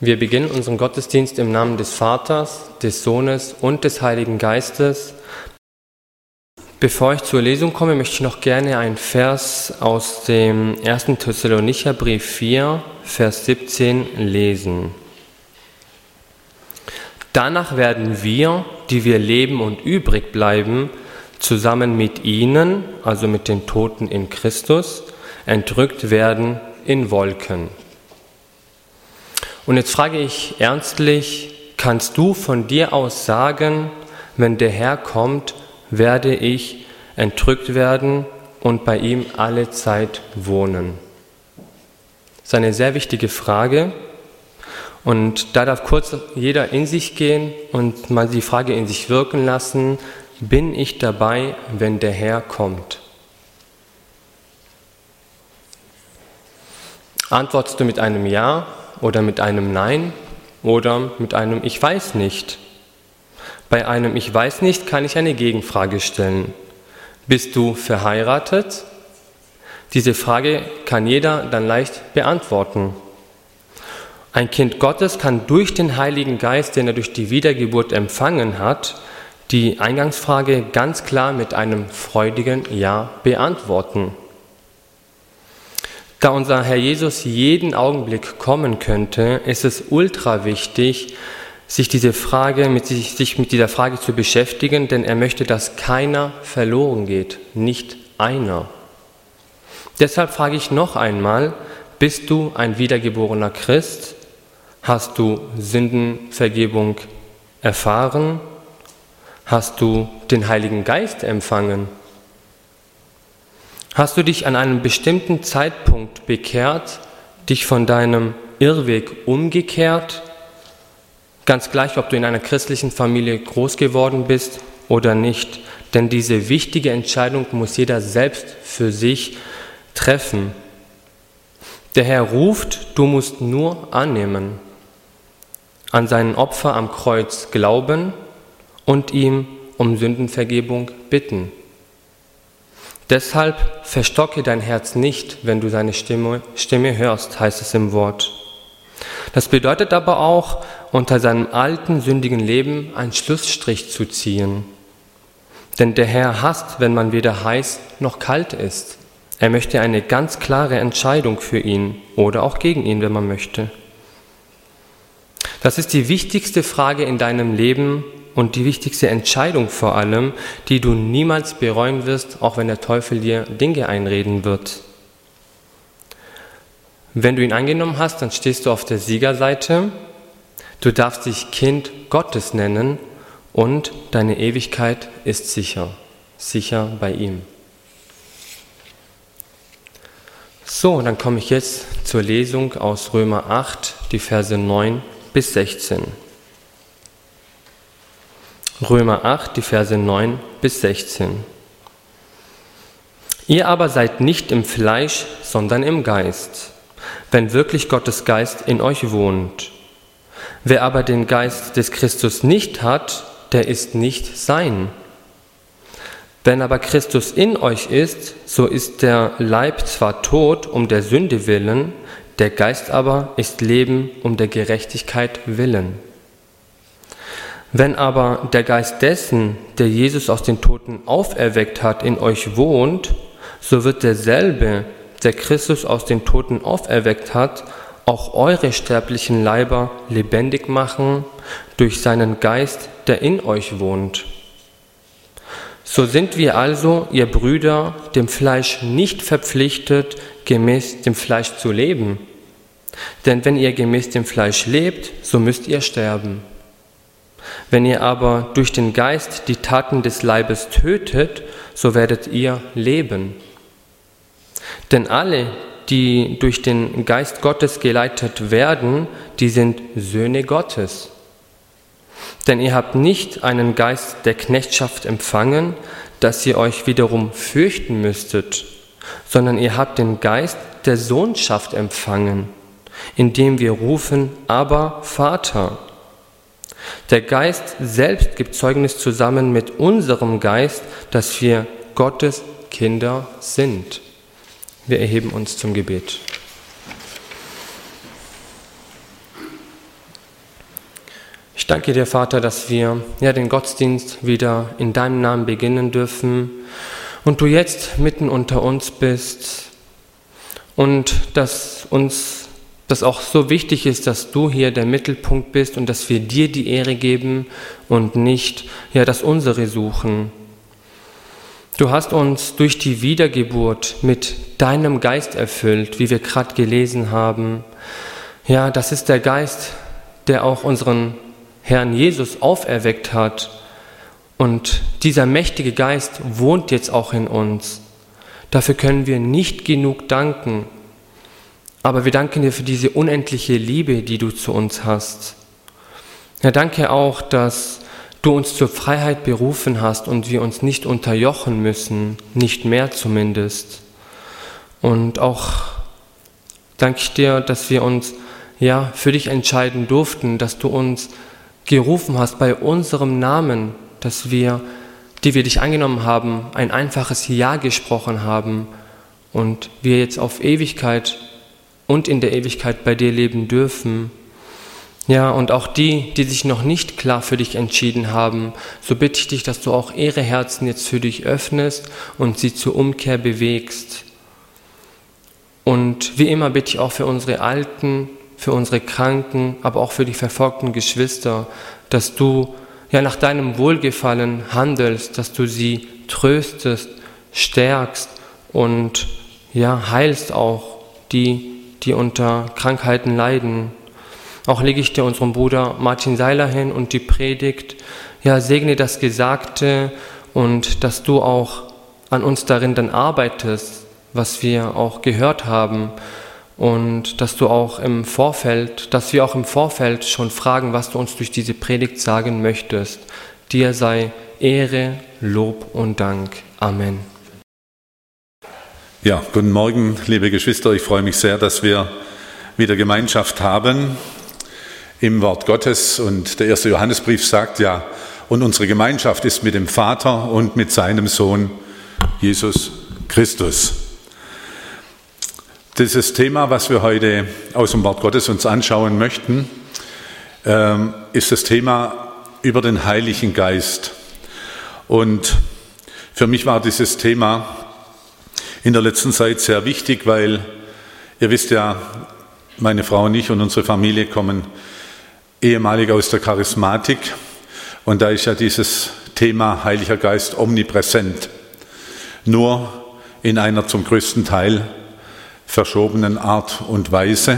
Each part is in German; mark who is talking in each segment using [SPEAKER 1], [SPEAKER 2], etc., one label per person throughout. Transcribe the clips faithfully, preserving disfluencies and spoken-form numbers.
[SPEAKER 1] Wir beginnen unseren Gottesdienst im Namen des Vaters, des Sohnes und des Heiligen Geistes. Bevor ich zur Lesung komme, möchte ich noch gerne einen Vers aus dem ersten Thessalonicherbrief vier, Vers siebzehn lesen. Danach werden wir, die wir leben und übrig bleiben, zusammen mit ihnen, also mit den Toten in Christus, entrückt werden in Wolken. Und jetzt frage ich ernstlich, kannst du von dir aus sagen, wenn der Herr kommt, werde ich entrückt werden und bei ihm alle Zeit wohnen? Das ist eine sehr wichtige Frage. Und da darf kurz jeder in sich gehen und mal die Frage in sich wirken lassen, bin ich dabei, wenn der Herr kommt? Antwortest du mit einem Ja oder mit einem Nein oder mit einem Ich weiß nicht? Bei einem Ich weiß nicht kann ich eine Gegenfrage stellen. Bist du verheiratet? Diese Frage kann jeder dann leicht beantworten. Ein Kind Gottes kann durch den Heiligen Geist, den er durch die Wiedergeburt empfangen hat, die Eingangsfrage ganz klar mit einem freudigen Ja beantworten. Da unser Herr Jesus jeden Augenblick kommen könnte, ist es ultra wichtig, sich diese Frage, mit sich, sich mit dieser Frage zu beschäftigen, denn er möchte, dass keiner verloren geht, nicht einer. Deshalb frage ich noch einmal, bist du ein wiedergeborener Christ? Hast du Sündenvergebung erfahren? Hast du den Heiligen Geist empfangen? Hast du dich an einem bestimmten Zeitpunkt bekehrt, dich von deinem Irrweg umgekehrt? Ganz gleich, ob du in einer christlichen Familie groß geworden bist oder nicht. Denn diese wichtige Entscheidung muss jeder selbst für sich treffen. Der Herr ruft, du musst nur annehmen, an sein Opfer am Kreuz glauben und ihm um Sündenvergebung bitten. Deshalb verstocke dein Herz nicht, wenn du seine Stimme, Stimme hörst, heißt es im Wort. Das bedeutet aber auch, unter seinem alten, sündigen Leben einen Schlussstrich zu ziehen. Denn der Herr hasst, wenn man weder heiß noch kalt ist. Er möchte eine ganz klare Entscheidung für ihn oder auch gegen ihn, wenn man möchte. Das ist die wichtigste Frage in deinem Leben und die wichtigste Entscheidung vor allem, die du niemals bereuen wirst, auch wenn der Teufel dir Dinge einreden wird. Wenn du ihn angenommen hast, dann stehst du auf der Siegerseite. Du darfst dich Kind Gottes nennen und deine Ewigkeit ist sicher, sicher bei ihm. So, dann komme ich jetzt zur Lesung aus Römer acht, die Verse neun bis sechzehn. Römer acht, die Verse neun bis sechzehn. Ihr aber seid nicht im Fleisch, sondern im Geist, wenn wirklich Gottes Geist in euch wohnt. Wer aber den Geist des Christus nicht hat, der ist nicht sein. Wenn aber Christus in euch ist, so ist der Leib zwar tot um der Sünde willen, der Geist aber ist Leben um der Gerechtigkeit willen. Wenn aber der Geist dessen, der Jesus aus den Toten auferweckt hat, in euch wohnt, so wird derselbe, der Christus aus den Toten auferweckt hat, auch eure sterblichen Leiber lebendig machen durch seinen Geist, der in euch wohnt. So sind wir also, ihr Brüder, dem Fleisch nicht verpflichtet, gemäß dem Fleisch zu leben. Denn wenn ihr gemäß dem Fleisch lebt, so müsst ihr sterben. Wenn ihr aber durch den Geist die Taten des Leibes tötet, so werdet ihr leben. Denn alle, die durch den Geist Gottes geleitet werden, die sind Söhne Gottes. Denn ihr habt nicht einen Geist der Knechtschaft empfangen, dass ihr euch wiederum fürchten müsstet, sondern ihr habt den Geist der Sohnschaft empfangen, indem wir rufen, aber Vater. Der Geist selbst gibt Zeugnis zusammen mit unserem Geist, dass wir Gottes Kinder sind. Wir erheben uns zum Gebet. Ich danke dir, Vater, dass wir ja, den Gottesdienst wieder in deinem Namen beginnen dürfen und du jetzt mitten unter uns bist und dass uns das auch so wichtig ist, dass du hier der Mittelpunkt bist und dass wir dir die Ehre geben und nicht ja, das unsere suchen. Du hast uns durch die Wiedergeburt mit deinem Geist erfüllt, wie wir gerade gelesen haben. Ja, das ist der Geist, der auch unseren Herrn Jesus auferweckt hat. Und dieser mächtige Geist wohnt jetzt auch in uns. Dafür können wir nicht genug danken. Aber wir danken dir für diese unendliche Liebe, die du zu uns hast. Ja, danke auch, dass du uns zur Freiheit berufen hast und wir uns nicht unterjochen müssen, nicht mehr zumindest. Und auch danke ich dir, dass wir uns ja für dich entscheiden durften, dass du uns gerufen hast bei unserem Namen, dass wir, die wir dich angenommen haben, ein einfaches Ja gesprochen haben und wir jetzt auf Ewigkeit und in der Ewigkeit bei dir leben dürfen. Ja, und auch die, die sich noch nicht klar für dich entschieden haben, so bitte ich dich, dass du auch ihre Herzen jetzt für dich öffnest und sie zur Umkehr bewegst. Und wie immer bitte ich auch für unsere Alten, für unsere Kranken, aber auch für die verfolgten Geschwister, dass du ja nach deinem Wohlgefallen handelst, dass du sie tröstest, stärkst und ja heilst auch die, die unter Krankheiten leiden. Auch lege ich dir unseren Bruder Martin Seiler hin und die Predigt. Ja, segne das Gesagte und dass du auch an uns darin dann arbeitest, was wir auch gehört haben. Und dass du auch im Vorfeld, dass wir auch im Vorfeld schon fragen, was du uns durch diese Predigt sagen möchtest. Dir sei Ehre, Lob und Dank. Amen.
[SPEAKER 2] Ja, guten Morgen, liebe Geschwister. Ich freue mich sehr, dass wir wieder Gemeinschaft haben im Wort Gottes. Und der erste Johannesbrief sagt ja, und unsere Gemeinschaft ist mit dem Vater und mit seinem Sohn Jesus Christus. Dieses Thema, was wir heute aus dem Wort Gottes uns anschauen möchten, ist das Thema über den Heiligen Geist. Und für mich war dieses Thema in der letzten Zeit sehr wichtig, weil ihr wisst ja, meine Frau und ich und unsere Familie kommen ehemalig aus der Charismatik und da ist ja dieses Thema Heiliger Geist omnipräsent, nur in einer zum größten Teil verschobenen Art und Weise,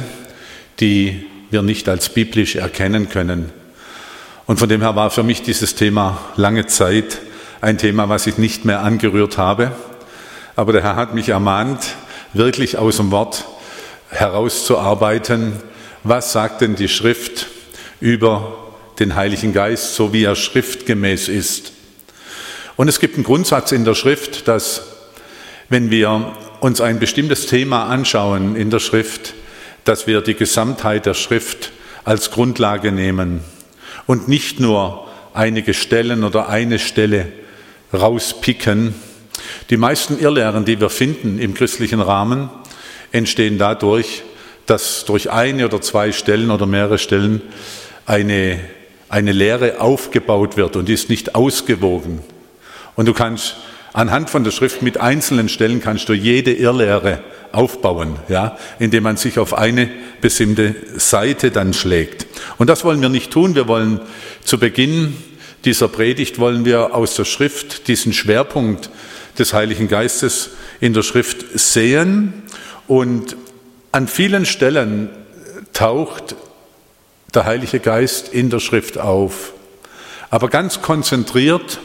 [SPEAKER 2] die wir nicht als biblisch erkennen können. Und von dem her war für mich dieses Thema lange Zeit ein Thema, was ich nicht mehr angerührt habe. Aber der Herr hat mich ermahnt, wirklich aus dem Wort herauszuarbeiten, was sagt denn die Schrift über den Heiligen Geist, so wie er schriftgemäß ist. Und es gibt einen Grundsatz in der Schrift, dass wenn wir uns ein bestimmtes Thema anschauen in der Schrift, dass wir die Gesamtheit der Schrift als Grundlage nehmen und nicht nur einige Stellen oder eine Stelle rauspicken. Die meisten Irrlehren, die wir finden im christlichen Rahmen, entstehen dadurch, dass durch eine oder zwei Stellen oder mehrere Stellen eine, eine Lehre aufgebaut wird und die ist nicht ausgewogen. Und du kannst anhand von der Schrift mit einzelnen Stellen kannst du jede Irrlehre aufbauen, ja, indem man sich auf eine bestimmte Seite dann schlägt. Und das wollen wir nicht tun. Wir wollen zu Beginn dieser Predigt wollen wir aus der Schrift diesen Schwerpunkt des Heiligen Geistes in der Schrift sehen. Und an vielen Stellen taucht der Heilige Geist in der Schrift auf. Aber ganz konzentriert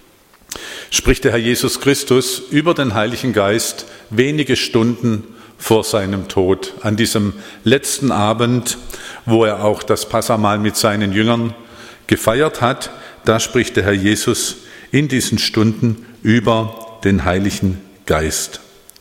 [SPEAKER 2] spricht der Herr Jesus Christus über den Heiligen Geist wenige Stunden vor seinem Tod, an diesem letzten Abend, wo er auch das Passahmahl mit seinen Jüngern gefeiert hat. Da spricht der Herr Jesus in diesen Stunden über den Heiligen Geist.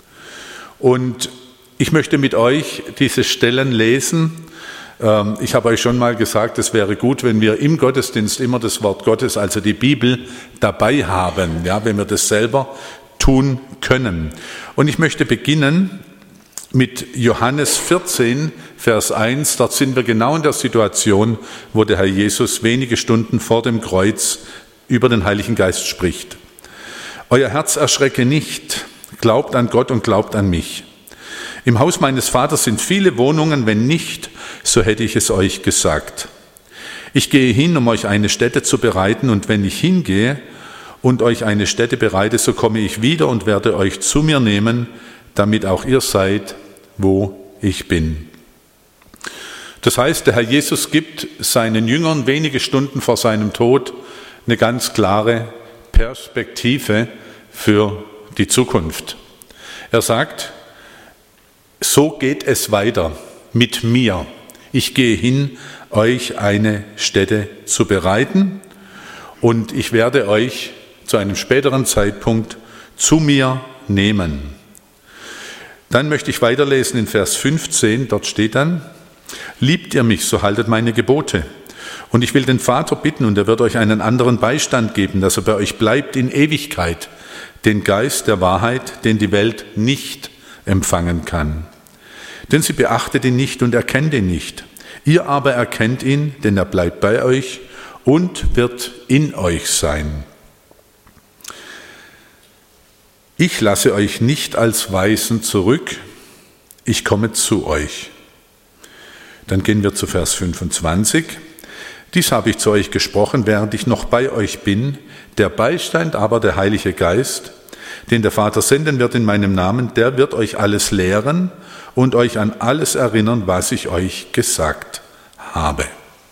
[SPEAKER 2] Und ich möchte mit euch diese Stellen lesen. Ich habe euch schon mal gesagt, es wäre gut, wenn wir im Gottesdienst immer das Wort Gottes, also die Bibel, dabei haben, ja, wenn wir das selber tun können. Und ich möchte beginnen mit Johannes vierzehn, Vers eins. Dort sind wir genau in der Situation, wo der Herr Jesus wenige Stunden vor dem Kreuz über den Heiligen Geist spricht. Euer Herz erschrecke nicht, glaubt an Gott und glaubt an mich. Im Haus meines Vaters sind viele Wohnungen, wenn nicht, so hätte ich es euch gesagt. Ich gehe hin, um euch eine Stätte zu bereiten, und wenn ich hingehe und euch eine Stätte bereite, so komme ich wieder und werde euch zu mir nehmen, damit auch ihr seid, wo ich bin. Das heißt, der Herr Jesus gibt seinen Jüngern wenige Stunden vor seinem Tod eine ganz klare Perspektive für die Zukunft. Er sagt, so geht es weiter mit mir. Ich gehe hin, euch eine Stätte zu bereiten, und ich werde euch zu einem späteren Zeitpunkt zu mir nehmen. Dann möchte ich weiterlesen in Vers fünfzehn, dort steht dann, liebt ihr mich, so haltet meine Gebote. Und ich will den Vater bitten, und er wird euch einen anderen Beistand geben, dass er bei euch bleibt in Ewigkeit, den Geist der Wahrheit, den die Welt nicht empfangen kann. Denn sie beachtet ihn nicht und erkennt ihn nicht. Ihr aber erkennt ihn, denn er bleibt bei euch und wird in euch sein. Ich lasse euch nicht als Waisen zurück, ich komme zu euch. Dann gehen wir zu Vers fünfundzwanzig. Dies habe ich zu euch gesprochen, während ich noch bei euch bin, der Beistand aber, der Heilige Geist, den der Vater senden wird in meinem Namen, der wird euch alles lehren und euch an alles erinnern, was ich euch gesagt habe.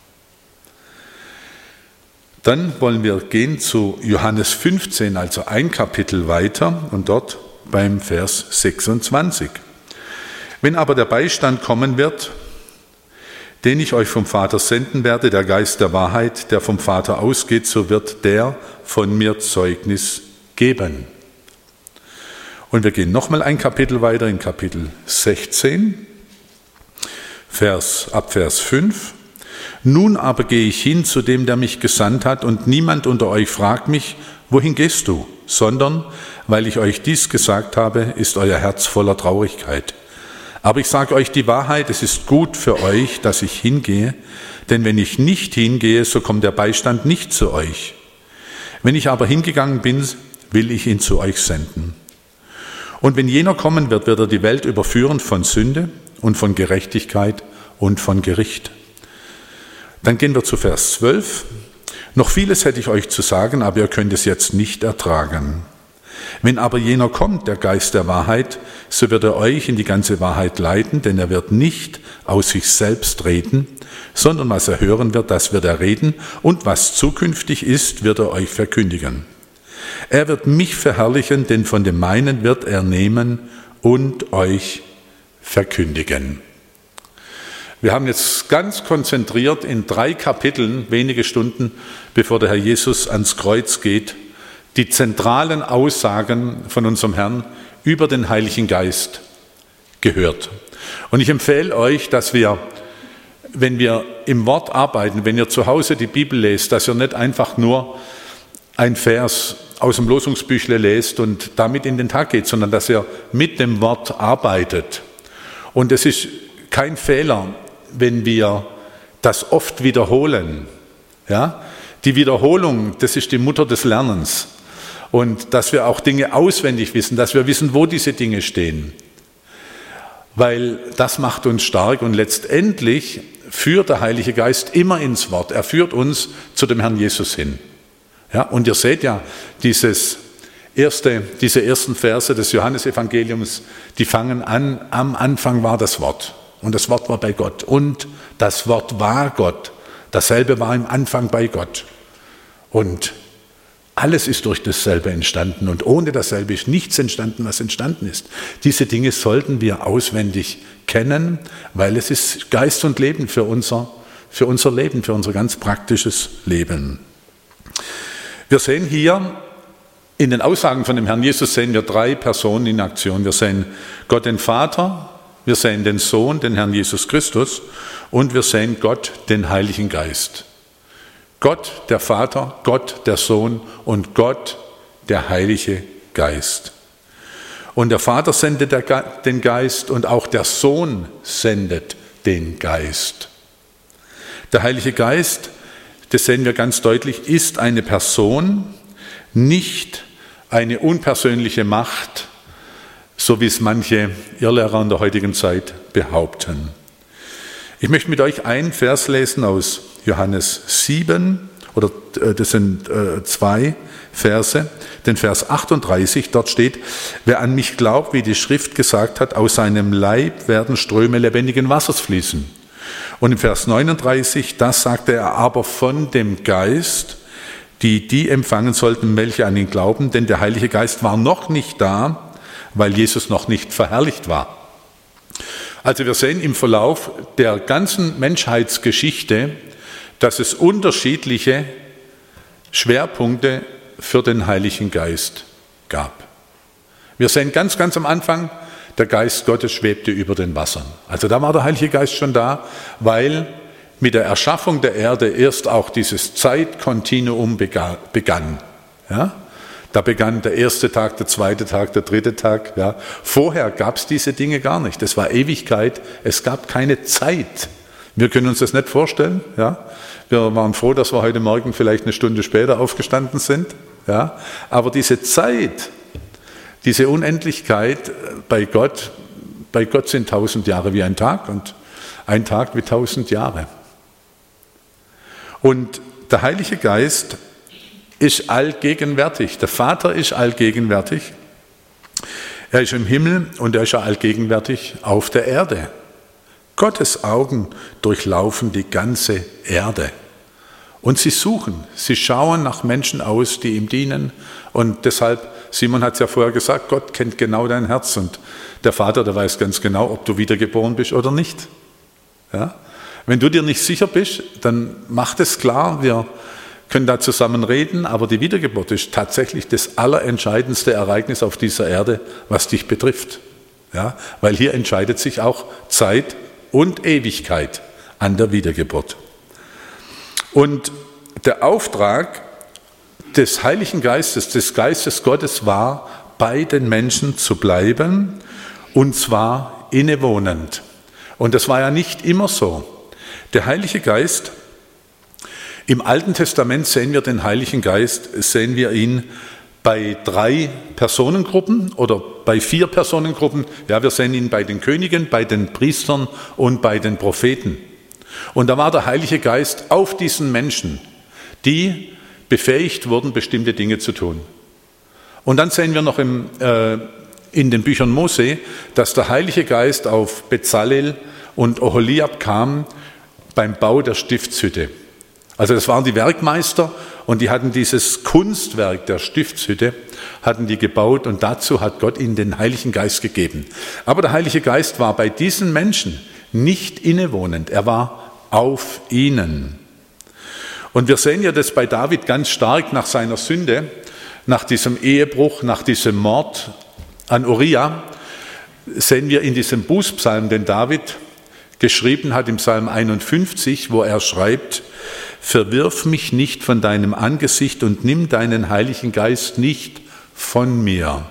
[SPEAKER 2] Dann wollen wir gehen zu Johannes fünfzehn, also ein Kapitel weiter, und dort beim Vers sechsundzwanzig. Wenn aber der Beistand kommen wird, den ich euch vom Vater senden werde, der Geist der Wahrheit, der vom Vater ausgeht, so wird der von mir Zeugnis geben. Und wir gehen nochmal ein Kapitel weiter, in Kapitel sechzehn, Vers, ab Vers fünf. Nun aber gehe ich hin zu dem, der mich gesandt hat, und niemand unter euch fragt mich, wohin gehst du? Sondern, weil ich euch dies gesagt habe, ist euer Herz voller Traurigkeit. Aber ich sage euch die Wahrheit, es ist gut für euch, dass ich hingehe, denn wenn ich nicht hingehe, so kommt der Beistand nicht zu euch. Wenn ich aber hingegangen bin, will ich ihn zu euch senden. Und wenn jener kommen wird, wird er die Welt überführen von Sünde und von Gerechtigkeit und von Gericht. Dann gehen wir zu Vers zwölf. Noch vieles hätte ich euch zu sagen, aber ihr könnt es jetzt nicht ertragen. Wenn aber jener kommt, der Geist der Wahrheit, so wird er euch in die ganze Wahrheit leiten, denn er wird nicht aus sich selbst reden, sondern was er hören wird, das wird er reden, und was zukünftig ist, wird er euch verkündigen. Er wird mich verherrlichen, denn von dem meinen wird er nehmen und euch verkündigen. Wir haben jetzt ganz konzentriert in drei Kapiteln, wenige Stunden bevor der Herr Jesus ans Kreuz geht, die zentralen Aussagen von unserem Herrn über den Heiligen Geist gehört. Und ich empfehle euch, dass wir, wenn wir im Wort arbeiten, wenn ihr zu Hause die Bibel lest, dass ihr nicht einfach nur ein Vers aus dem Losungsbüchle lest und damit in den Tag geht, sondern dass ihr mit dem Wort arbeitet. Und es ist kein Fehler, wenn wir das oft wiederholen. Ja? Die Wiederholung, das ist die Mutter des Lernens. Und dass wir auch Dinge auswendig wissen, dass wir wissen, wo diese Dinge stehen. Weil das macht uns stark, und letztendlich führt der Heilige Geist immer ins Wort. Er führt uns zu dem Herrn Jesus hin. Ja, und ihr seht ja, dieses erste, diese ersten Verse des Johannesevangeliums, die fangen an, am Anfang war das Wort. Und das Wort war bei Gott. Und das Wort war Gott. Dasselbe war im Anfang bei Gott. Und alles ist durch dasselbe entstanden. Und ohne dasselbe ist nichts entstanden, was entstanden ist. Diese Dinge sollten wir auswendig kennen, weil es ist Geist und Leben für unser, für unser Leben, für unser ganz praktisches Leben. Wir sehen hier in den Aussagen von dem Herrn Jesus sehen wir drei Personen in Aktion. Wir sehen Gott den Vater, wir sehen den Sohn, den Herrn Jesus Christus, und wir sehen Gott, den Heiligen Geist. Gott, der Vater, Gott, der Sohn und Gott, der Heilige Geist. Und der Vater sendet den Geist und auch der Sohn sendet den Geist. Der Heilige Geist, das sehen wir ganz deutlich, ist eine Person, nicht eine unpersönliche Macht, so wie es manche Irrlehrer in der heutigen Zeit behaupten. Ich möchte mit euch einen Vers lesen aus Johannes sieben, oder das sind äh, zwei Verse, den Vers achtunddreißig, dort steht, wer an mich glaubt, wie die Schrift gesagt hat, aus seinem Leib werden Ströme lebendigen Wassers fließen. Und im Vers neununddreißig, das sagte er aber von dem Geist, die die empfangen sollten, welche an ihn glauben, denn der Heilige Geist war noch nicht da, weil Jesus noch nicht verherrlicht war. Also wir sehen im Verlauf der ganzen Menschheitsgeschichte, dass es unterschiedliche Schwerpunkte für den Heiligen Geist gab. Wir sehen ganz, ganz am Anfang, der Geist Gottes schwebte über den Wassern. Also da war der Heilige Geist schon da, weil mit der Erschaffung der Erde erst auch dieses Zeitkontinuum begann. Ja? Da begann der erste Tag, der zweite Tag, der dritte Tag. Ja? Vorher gab es diese Dinge gar nicht. Es war Ewigkeit, es gab keine Zeit. Wir können uns das nicht vorstellen. Ja? Wir waren froh, dass wir heute Morgen vielleicht eine Stunde später aufgestanden sind. Ja? Aber diese Zeit, diese Unendlichkeit bei Gott, bei Gott sind tausend Jahre wie ein Tag und ein Tag wie tausend Jahre. Und der Heilige Geist ist allgegenwärtig. Der Vater ist allgegenwärtig. Er ist im Himmel und er ist allgegenwärtig auf der Erde. Gottes Augen durchlaufen die ganze Erde. Und sie suchen, sie schauen nach Menschen aus, die ihm dienen. Und deshalb, Simon hat es ja vorher gesagt, Gott kennt genau dein Herz. Und der Vater, der weiß ganz genau, ob du wiedergeboren bist oder nicht. Ja? Wenn du dir nicht sicher bist, dann mach es klar, wir können da zusammen reden, aber die Wiedergeburt ist tatsächlich das allerentscheidendste Ereignis auf dieser Erde, was dich betrifft. Ja? Weil hier entscheidet sich auch Zeit und Ewigkeit an der Wiedergeburt. Und der Auftrag des Heiligen Geistes, des Geistes Gottes war, bei den Menschen zu bleiben, und zwar innewohnend. Und das war ja nicht immer so. Der Heilige Geist, im Alten Testament sehen wir den Heiligen Geist, sehen wir ihn bei drei Personengruppen oder bei vier Personengruppen. Ja, wir sehen ihn bei den Königen, bei den Priestern und bei den Propheten. Und da war der Heilige Geist auf diesen Menschen, die befähigt wurden, bestimmte Dinge zu tun. Und dann sehen wir noch im, äh, in den Büchern Mose, dass der Heilige Geist auf Bezalel und Oholiab kam beim Bau der Stiftshütte. Also das waren die Werkmeister und die hatten dieses Kunstwerk der Stiftshütte, hatten die gebaut und dazu hat Gott ihnen den Heiligen Geist gegeben. Aber der Heilige Geist war bei diesen Menschen nicht innewohnend, er war auf ihnen. Und wir sehen ja das bei David ganz stark nach seiner Sünde, nach diesem Ehebruch, nach diesem Mord an Uriah, sehen wir in diesem Bußpsalm, den David geschrieben hat im Psalm einundfünfzig, wo er schreibt, verwirf mich nicht von deinem Angesicht und nimm deinen Heiligen Geist nicht von mir.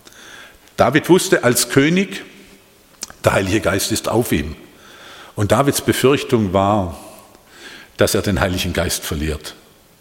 [SPEAKER 2] David wusste als König, der Heilige Geist ist auf ihm. Und Davids Befürchtung war, dass er den Heiligen Geist verliert.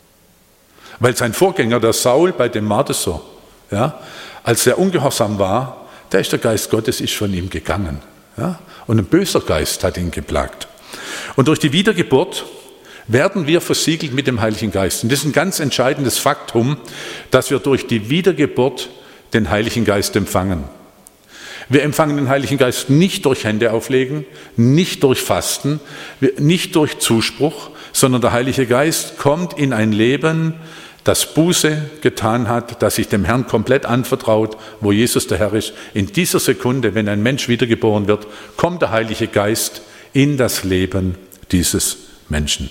[SPEAKER 2] Weil sein Vorgänger, der Saul, bei dem war das so. Ja, als er ungehorsam war, da ist der Geist Gottes ist von ihm gegangen. Ja, und ein böser Geist hat ihn geplagt. Und durch die Wiedergeburt werden wir versiegelt mit dem Heiligen Geist. Und das ist ein ganz entscheidendes Faktum, dass wir durch die Wiedergeburt den Heiligen Geist empfangen. Wir empfangen den Heiligen Geist nicht durch Hände auflegen, nicht durch Fasten, nicht durch Zuspruch, sondern der Heilige Geist kommt in ein Leben, das Buße getan hat, das sich dem Herrn komplett anvertraut, wo Jesus der Herr ist. In dieser Sekunde, wenn ein Mensch wiedergeboren wird, kommt der Heilige Geist in das Leben dieses Menschen.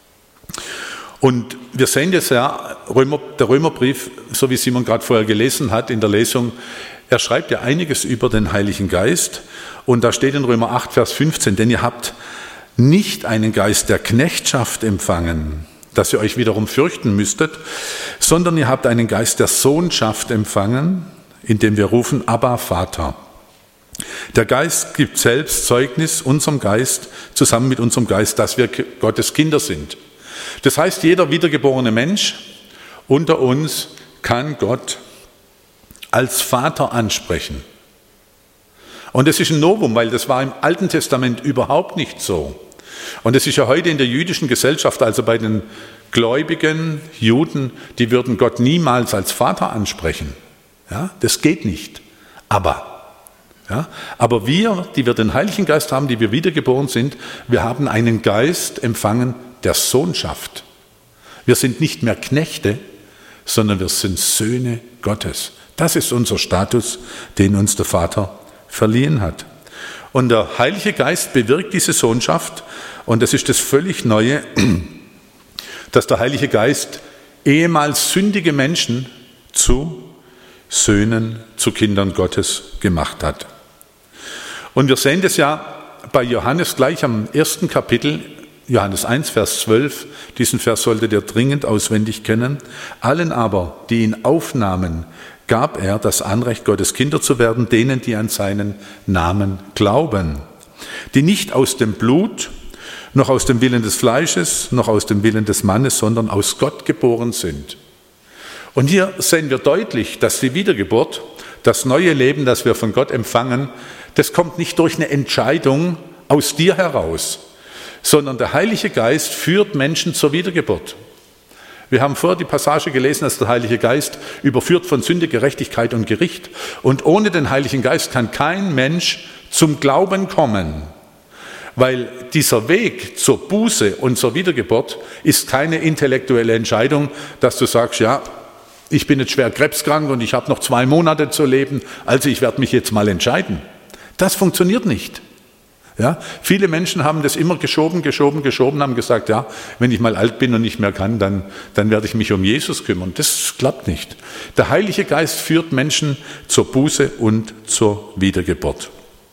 [SPEAKER 2] Und wir sehen jetzt ja, Römer, der Römerbrief, so wie Simon gerade vorher gelesen hat in der Lesung, er schreibt ja einiges über den Heiligen Geist. Und da steht in Römer acht, Vers fünfzehn, denn ihr habt nicht einen Geist der Knechtschaft empfangen, dass ihr euch wiederum fürchten müsstet, sondern ihr habt einen Geist der Sohnschaft empfangen, indem wir rufen, Abba, Vater. Der Geist gibt selbst Zeugnis unserem Geist, zusammen mit unserem Geist, dass wir Gottes Kinder sind. Das heißt, jeder wiedergeborene Mensch unter uns kann Gott als Vater ansprechen. Und das ist ein Novum, weil das war im Alten Testament überhaupt nicht so. Und es ist ja heute in der jüdischen Gesellschaft, also bei den gläubigen Juden, die würden Gott niemals als Vater ansprechen. Ja, das geht nicht. Aber, ja, aber wir, die wir den Heiligen Geist haben, die wir wiedergeboren sind, wir haben einen Geist empfangen der Sohnschaft. Wir sind nicht mehr Knechte, sondern wir sind Söhne Gottes. Das ist unser Status, den uns der Vater verliehen hat. Und der Heilige Geist bewirkt diese Sohnschaft, und das ist das völlig Neue, dass der Heilige Geist ehemals sündige Menschen zu Söhnen, zu Kindern Gottes gemacht hat. Und wir sehen das ja bei Johannes gleich am ersten Kapitel, Johannes eins, Vers zwölf, diesen Vers solltet ihr dringend auswendig kennen. Allen aber, die ihn aufnahmen, gab er das Anrecht, Gottes Kinder zu werden, denen, die an seinen Namen glauben, die nicht aus dem Blut, noch aus dem Willen des Fleisches, noch aus dem Willen des Mannes, sondern aus Gott geboren sind. Und hier sehen wir deutlich, dass die Wiedergeburt, das neue Leben, das wir von Gott empfangen, das kommt nicht durch eine Entscheidung aus dir heraus, sondern der Heilige Geist führt Menschen zur Wiedergeburt. Wir haben vorher die Passage gelesen, dass der Heilige Geist überführt von Sünde, Gerechtigkeit und Gericht. Und ohne den Heiligen Geist kann kein Mensch zum Glauben kommen, weil dieser Weg zur Buße und zur Wiedergeburt ist keine intellektuelle Entscheidung, dass du sagst, ja, ich bin jetzt schwer krebskrank und ich habe noch zwei Monate zu leben, also ich werde mich jetzt mal entscheiden. Das funktioniert nicht. Ja, viele Menschen haben das immer geschoben, geschoben, geschoben, haben gesagt, ja, wenn ich mal alt bin und nicht mehr kann, dann, dann werde ich mich um Jesus kümmern. Das klappt nicht. Der Heilige Geist führt Menschen zur Buße und zur Wiedergeburt.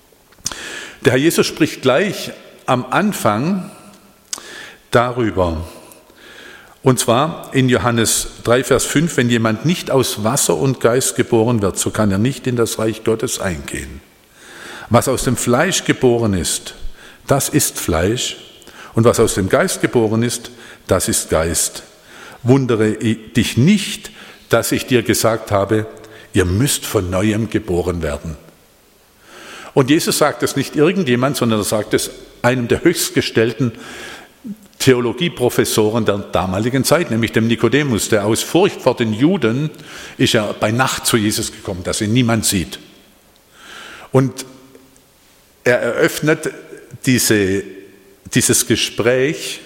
[SPEAKER 2] Der Herr Jesus spricht gleich am Anfang darüber, und zwar in Johannes drei, Vers fünf, wenn jemand nicht aus Wasser und Geist geboren wird, so kann er nicht in das Reich Gottes eingehen. Was aus dem Fleisch geboren ist, das ist Fleisch, und was aus dem Geist geboren ist, das ist Geist. Wundere dich nicht, dass ich dir gesagt habe, ihr müsst von Neuem geboren werden. Und Jesus sagt es nicht irgendjemand, sondern er sagt es einem der höchstgestellten Theologieprofessoren der damaligen Zeit, nämlich dem Nikodemus, der aus Furcht vor den Juden ist ja bei Nacht zu Jesus gekommen, dass ihn niemand sieht. Und er eröffnet diese, dieses Gespräch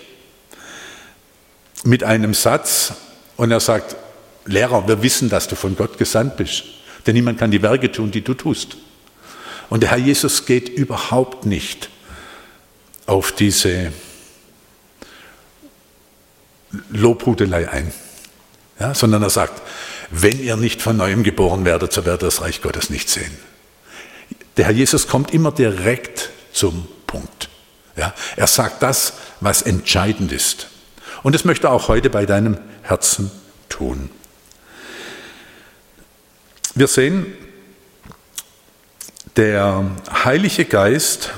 [SPEAKER 2] mit einem Satz und er sagt, Lehrer, wir wissen, dass du von Gott gesandt bist, denn niemand kann die Werke tun, die du tust. Und der Herr Jesus geht überhaupt nicht auf diese Lobhudelei ein, ja, sondern er sagt, wenn ihr nicht von Neuem geboren werdet, so werdet ihr das Reich Gottes nicht sehen. Der Herr Jesus kommt immer direkt zum Punkt. Ja, er sagt das, was entscheidend ist. Und das möchte er auch heute bei deinem Herzen tun. Wir sehen, der Heilige Geist,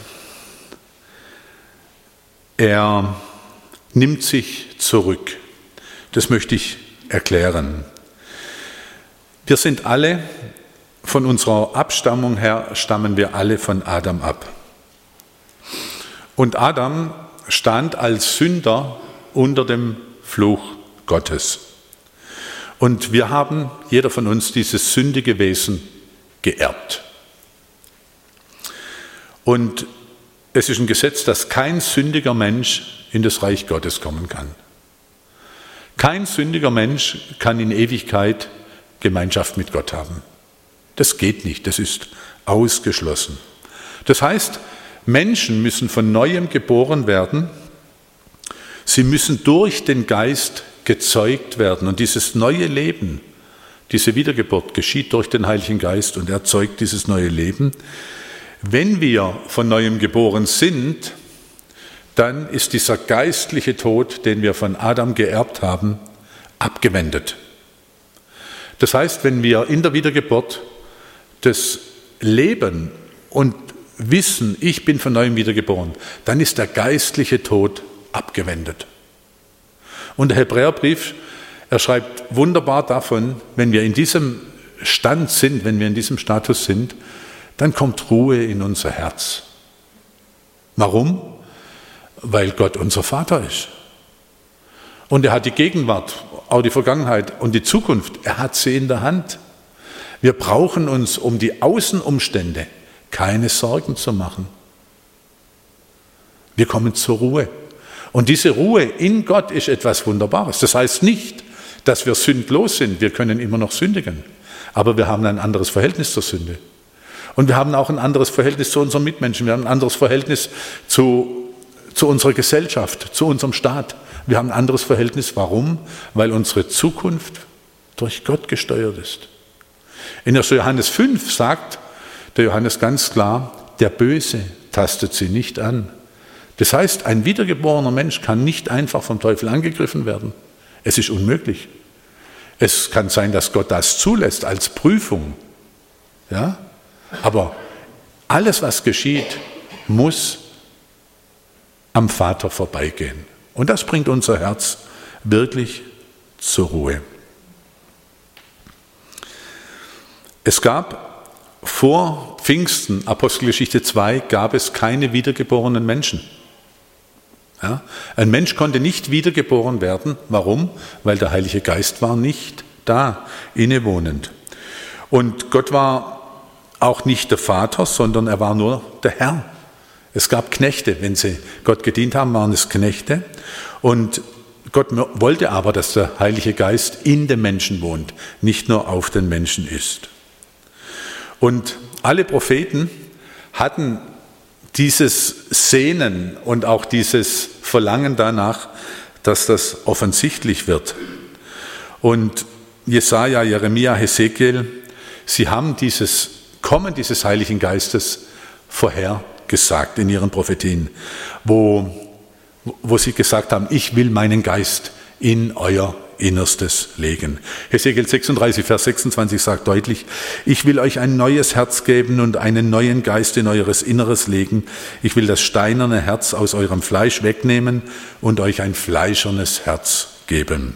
[SPEAKER 2] er nimmt sich zurück. Das möchte ich erklären. Wir sind alle, von unserer Abstammung her, stammen wir alle von Adam ab. Und Adam stand als Sünder unter dem Fluch Gottes. Und wir haben, jeder von uns, dieses sündige Wesen geerbt. Und es ist ein Gesetz, dass kein sündiger Mensch in das Reich Gottes kommen kann. Kein sündiger Mensch kann in Ewigkeit Gemeinschaft mit Gott haben. Das geht nicht, das ist ausgeschlossen. Das heißt, Menschen müssen von Neuem geboren werden. Sie müssen durch den Geist gezeugt werden. Und dieses neue Leben, diese Wiedergeburt geschieht durch den Heiligen Geist und er zeugt dieses neue Leben. Wenn wir von Neuem geboren sind, dann ist dieser geistliche Tod, den wir von Adam geerbt haben, abgewendet. Das heißt, wenn wir in der Wiedergeburt das Leben und Wissen, ich bin von neuem wiedergeboren, dann ist der geistliche Tod abgewendet. Und der Hebräerbrief, er schreibt wunderbar davon, wenn wir in diesem Stand sind, wenn wir in diesem Status sind, dann kommt Ruhe in unser Herz. Warum? Weil Gott unser Vater ist. Und er hat die Gegenwart, auch die Vergangenheit und die Zukunft, er hat sie in der Hand. Wir brauchen uns um die Außenumstände keine Sorgen zu machen. Wir kommen zur Ruhe. Und diese Ruhe in Gott ist etwas Wunderbares. Das heißt nicht, dass wir sündlos sind. Wir können immer noch sündigen. Aber wir haben ein anderes Verhältnis zur Sünde. Und wir haben auch ein anderes Verhältnis zu unseren Mitmenschen. Wir haben ein anderes Verhältnis zu, zu unserer Gesellschaft, zu unserem Staat. Wir haben ein anderes Verhältnis. Warum? Weil unsere Zukunft durch Gott gesteuert ist. In erster Johannes fünf sagt der Johannes ganz klar, der Böse tastet sie nicht an. Das heißt, ein wiedergeborener Mensch kann nicht einfach vom Teufel angegriffen werden. Es ist unmöglich. Es kann sein, dass Gott das zulässt als Prüfung. Ja? Aber alles, was geschieht, muss am Vater vorbeigehen. Und das bringt unser Herz wirklich zur Ruhe. Es gab vor Pfingsten, Apostelgeschichte zwei, gab es keine wiedergeborenen Menschen. Ja? Ein Mensch konnte nicht wiedergeboren werden. Warum? Weil der Heilige Geist war nicht da, innewohnend. Und Gott war auch nicht der Vater, sondern er war nur der Herr. Es gab Knechte, wenn sie Gott gedient haben, waren es Knechte. Und Gott wollte aber, dass der Heilige Geist in dem Menschen wohnt, nicht nur auf den Menschen ist. Und alle Propheten hatten dieses Sehnen und auch dieses Verlangen danach, dass das offensichtlich wird. Und Jesaja, Jeremia, Hesekiel, sie haben dieses Kommen dieses Heiligen Geistes vorhergesagt in ihren Prophetien, wo, wo sie gesagt haben, ich will meinen Geist in euer Innerstes legen. Hesekiel sechsunddreißig, Vers sechsundzwanzig sagt deutlich, ich will euch ein neues Herz geben und einen neuen Geist in eures Inneres legen. Ich will das steinerne Herz aus eurem Fleisch wegnehmen und euch ein fleischernes Herz geben.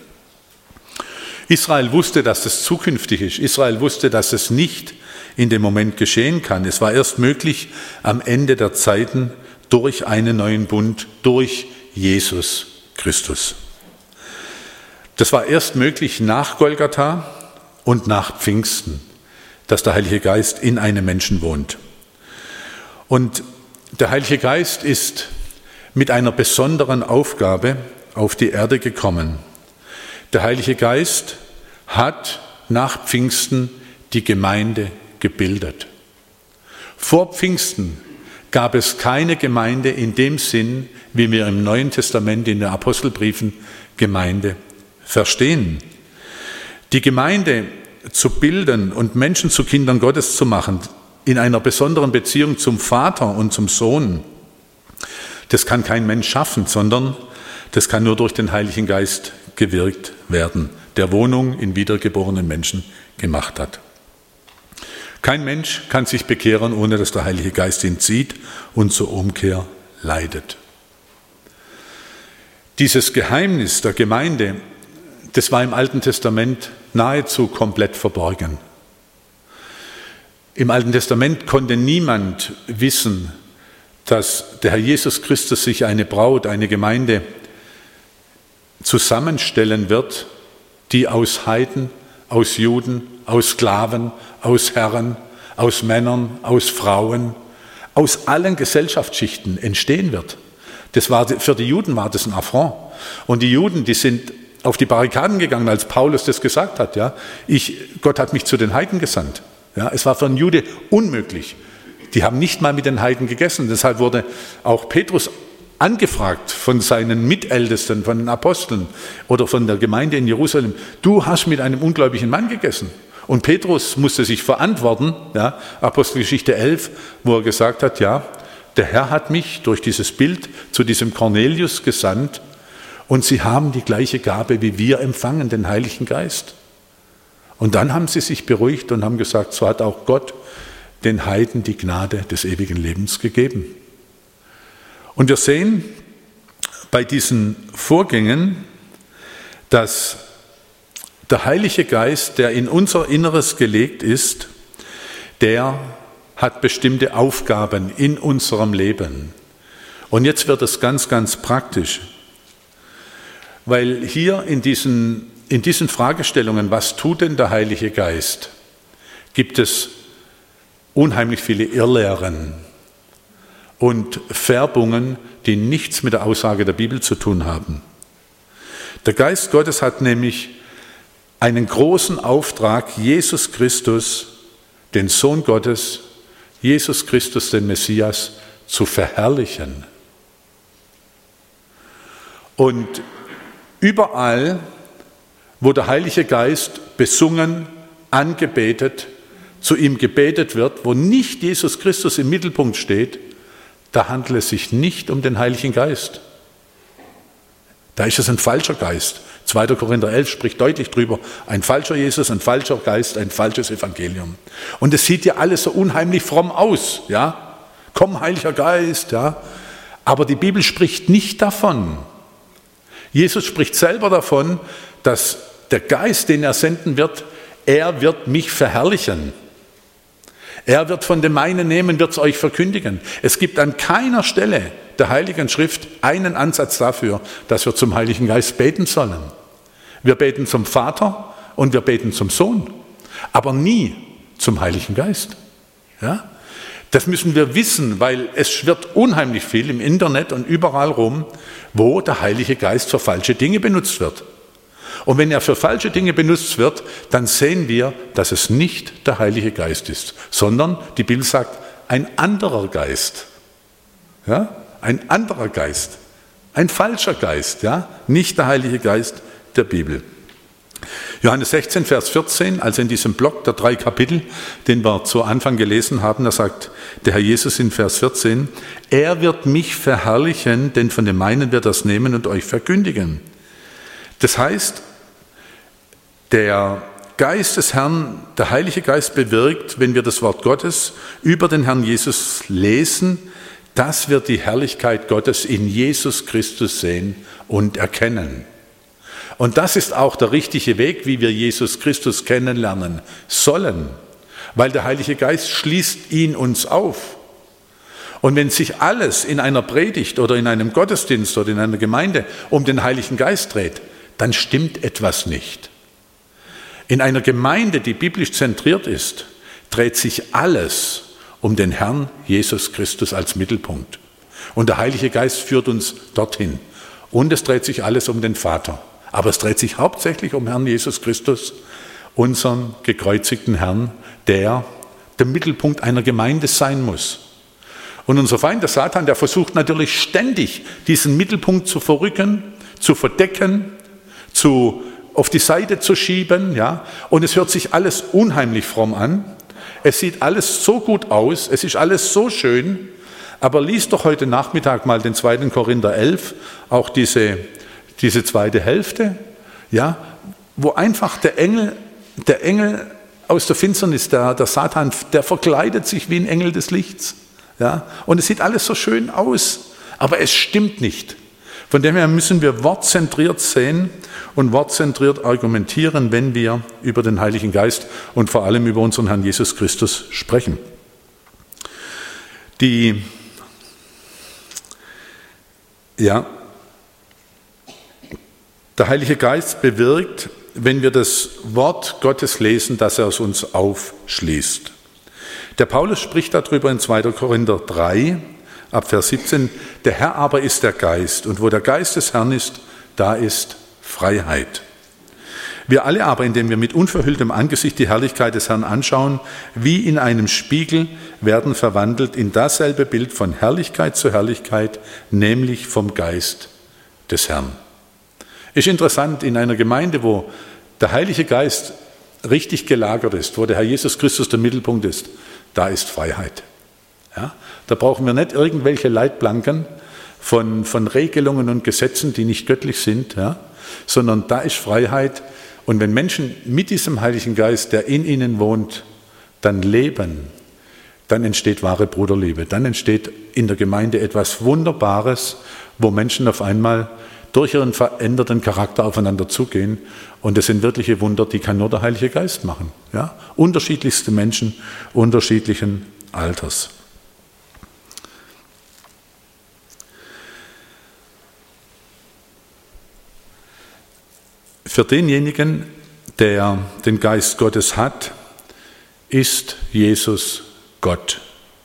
[SPEAKER 2] Israel wusste, dass es zukünftig ist. Israel wusste, dass es nicht in dem Moment geschehen kann. Es war erst möglich am Ende der Zeiten durch einen neuen Bund, durch Jesus Christus. Das war erst möglich nach Golgatha und nach Pfingsten, dass der Heilige Geist in einem Menschen wohnt. Und der Heilige Geist ist mit einer besonderen Aufgabe auf die Erde gekommen. Der Heilige Geist hat nach Pfingsten die Gemeinde gebildet. Vor Pfingsten gab es keine Gemeinde in dem Sinn, wie wir im Neuen Testament in den Apostelbriefen Gemeinde verstehen. Die Gemeinde zu bilden und Menschen zu Kindern Gottes zu machen, in einer besonderen Beziehung zum Vater und zum Sohn, das kann kein Mensch schaffen, sondern das kann nur durch den Heiligen Geist gewirkt werden, der Wohnung in wiedergeborenen Menschen gemacht hat. Kein Mensch kann sich bekehren, ohne dass der Heilige Geist ihn zieht und zur Umkehr leitet. Dieses Geheimnis der Gemeinde, das war im Alten Testament nahezu komplett verborgen. Im Alten Testament konnte niemand wissen, dass der Herr Jesus Christus sich eine Braut, eine Gemeinde zusammenstellen wird, die aus Heiden, aus Juden, aus Sklaven, aus Herren, aus Männern, aus Frauen, aus allen Gesellschaftsschichten entstehen wird. Das war, für die Juden war das ein Affront. Und die Juden, die sind auf die Barrikaden gegangen, als Paulus das gesagt hat. Ja, ich, Gott hat mich zu den Heiden gesandt. Ja, es war für einen Jude unmöglich. Die haben nicht mal mit den Heiden gegessen. Deshalb wurde auch Petrus angefragt von seinen Mitältesten, von den Aposteln oder von der Gemeinde in Jerusalem. Du hast mit einem ungläubigen Mann gegessen. Und Petrus musste sich verantworten, ja, Apostelgeschichte elf, wo er gesagt hat, ja, der Herr hat mich durch dieses Bild zu diesem Cornelius gesandt und sie haben die gleiche Gabe wie wir empfangen, den Heiligen Geist. Und dann haben sie sich beruhigt und haben gesagt, so hat auch Gott den Heiden die Gnade des ewigen Lebens gegeben. Und wir sehen bei diesen Vorgängen, dass der Heilige Geist, der in unser Inneres gelegt ist, der hat bestimmte Aufgaben in unserem Leben. Und jetzt wird es ganz, ganz praktisch, weil hier in diesen, in diesen Fragestellungen, was tut denn der Heilige Geist, gibt es unheimlich viele Irrlehren und Färbungen, die nichts mit der Aussage der Bibel zu tun haben. Der Geist Gottes hat nämlich einen großen Auftrag, Jesus Christus, den Sohn Gottes, Jesus Christus, den Messias, zu verherrlichen. Und überall, wo der Heilige Geist besungen, angebetet, zu ihm gebetet wird, wo nicht Jesus Christus im Mittelpunkt steht, da handelt es sich nicht um den Heiligen Geist. Da ist es ein falscher Geist. zweiter Korinther elf spricht deutlich drüber. Ein falscher Jesus, ein falscher Geist, ein falsches Evangelium. Und es sieht ja alles so unheimlich fromm aus. Ja? Komm, Heiliger Geist. Ja? Aber die Bibel spricht nicht davon. Jesus spricht selber davon, dass der Geist, den er senden wird, er wird mich verherrlichen. Er wird von dem meinen nehmen, wird es euch verkündigen. Es gibt an keiner Stelle der Heiligen Schrift einen Ansatz dafür, dass wir zum Heiligen Geist beten sollen. Wir beten zum Vater und wir beten zum Sohn, aber nie zum Heiligen Geist. Ja? Das müssen wir wissen, weil es schwirrt unheimlich viel im Internet und überall rum, wo der Heilige Geist für falsche Dinge benutzt wird. Und wenn er für falsche Dinge benutzt wird, dann sehen wir, dass es nicht der Heilige Geist ist, sondern die Bibel sagt, ein anderer Geist. Ja? Ein anderer Geist, ein falscher Geist, ja? Nicht der Heilige Geist der Bibel. Johannes sechzehn, Vers vierzehn, also in diesem Block der drei Kapitel, den wir zu Anfang gelesen haben, da sagt der Herr Jesus in Vers vierzehn, er wird mich verherrlichen, denn von dem meinen wird er das nehmen und euch verkündigen. Das heißt, der Geist des Herrn, der Heilige Geist bewirkt, wenn wir das Wort Gottes über den Herrn Jesus lesen, dass wir die Herrlichkeit Gottes in Jesus Christus sehen und erkennen. Und das ist auch der richtige Weg, wie wir Jesus Christus kennenlernen sollen, weil der Heilige Geist schließt ihn uns auf. Und wenn sich alles in einer Predigt oder in einem Gottesdienst oder in einer Gemeinde um den Heiligen Geist dreht, dann stimmt etwas nicht. In einer Gemeinde, die biblisch zentriert ist, dreht sich alles um den Herrn Jesus Christus als Mittelpunkt. Und der Heilige Geist führt uns dorthin. Und es dreht sich alles um den Vater. Aber es dreht sich hauptsächlich um Herrn Jesus Christus, unseren gekreuzigten Herrn, der der Mittelpunkt einer Gemeinde sein muss. Und unser Feind, der Satan, der versucht natürlich ständig, diesen Mittelpunkt zu verrücken, zu verdecken, zu auf die Seite zu schieben, ja, und es hört sich alles unheimlich fromm an. Es sieht alles so gut aus, es ist alles so schön, aber lies doch heute Nachmittag mal den zweiten Korinther elf, auch diese, diese zweite Hälfte, ja, wo einfach der Engel, der Engel aus der Finsternis, der, der Satan, der verkleidet sich wie ein Engel des Lichts, ja, und es sieht alles so schön aus, aber es stimmt nicht. Von dem her müssen wir wortzentriert sehen und wortzentriert argumentieren, wenn wir über den Heiligen Geist und vor allem über unseren Herrn Jesus Christus sprechen. Die, ja, der Heilige Geist bewirkt, wenn wir das Wort Gottes lesen, dass er es uns aufschließt. Der Paulus spricht darüber in zweiter Korinther drei, ab Vers siebzehn, der Herr aber ist der Geist, und wo der Geist des Herrn ist, da ist Freiheit. Wir alle aber, indem wir mit unverhülltem Angesicht die Herrlichkeit des Herrn anschauen, wie in einem Spiegel, werden verwandelt in dasselbe Bild von Herrlichkeit zu Herrlichkeit, nämlich vom Geist des Herrn. Ist interessant, in einer Gemeinde, wo der Heilige Geist richtig gelagert ist, wo der Herr Jesus Christus der Mittelpunkt ist, da ist Freiheit. Ja, da brauchen wir nicht irgendwelche Leitplanken von, von Regelungen und Gesetzen, die nicht göttlich sind, ja, sondern da ist Freiheit. Und wenn Menschen mit diesem Heiligen Geist, der in ihnen wohnt, dann leben, dann entsteht wahre Bruderliebe. Dann entsteht in der Gemeinde etwas Wunderbares, wo Menschen auf einmal durch ihren veränderten Charakter aufeinander zugehen. Und das sind wirkliche Wunder, die kann nur der Heilige Geist machen. Ja? Unterschiedlichste Menschen, unterschiedlichen Alters. Für denjenigen, der den Geist Gottes hat, ist Jesus Gott.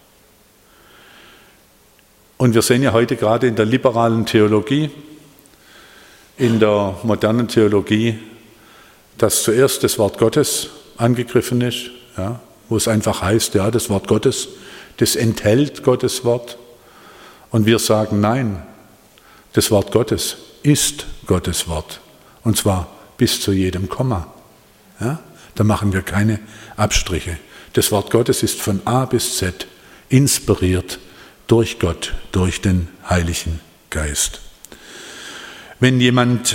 [SPEAKER 2] Und wir sehen ja heute gerade in der liberalen Theologie, in der modernen Theologie, dass zuerst das Wort Gottes angegriffen ist, ja, wo es einfach heißt, ja, das Wort Gottes, das enthält Gottes Wort. Und wir sagen, nein, das Wort Gottes ist Gottes Wort. Und zwar bis zu jedem Komma. Ja, da machen wir keine Abstriche. Das Wort Gottes ist von A bis Z inspiriert durch Gott, durch den Heiligen Geist. Wenn jemand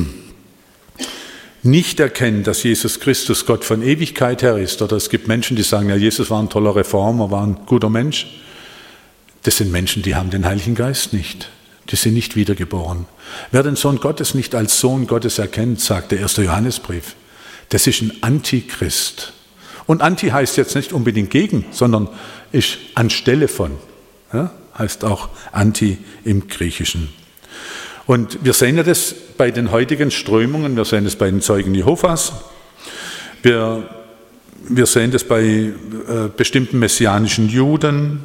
[SPEAKER 2] nicht erkennt, dass Jesus Christus Gott von Ewigkeit her ist, oder es gibt Menschen, die sagen, ja, Jesus war ein toller Reformer, war ein guter Mensch, das sind Menschen, die haben den Heiligen Geist nicht. Die sind nicht wiedergeboren. Wer den Sohn Gottes nicht als Sohn Gottes erkennt, sagt der erste Johannesbrief, das ist ein Antichrist. Und Anti heißt jetzt nicht unbedingt gegen, sondern ist anstelle von. Ja, heißt auch Anti im Griechischen. Und wir sehen ja das bei den heutigen Strömungen, wir sehen das bei den Zeugen Jehovas, wir, wir sehen das bei äh, bestimmten messianischen Juden,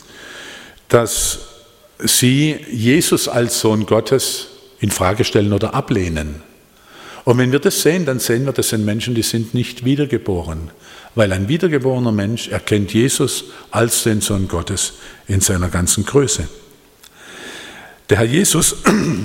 [SPEAKER 2] dass sie Jesus als Sohn Gottes in Frage stellen oder ablehnen. Und wenn wir das sehen, dann sehen wir, das sind Menschen, die sind nicht wiedergeboren. Weil ein wiedergeborener Mensch erkennt Jesus als den Sohn Gottes in seiner ganzen Größe. Der Herr Jesus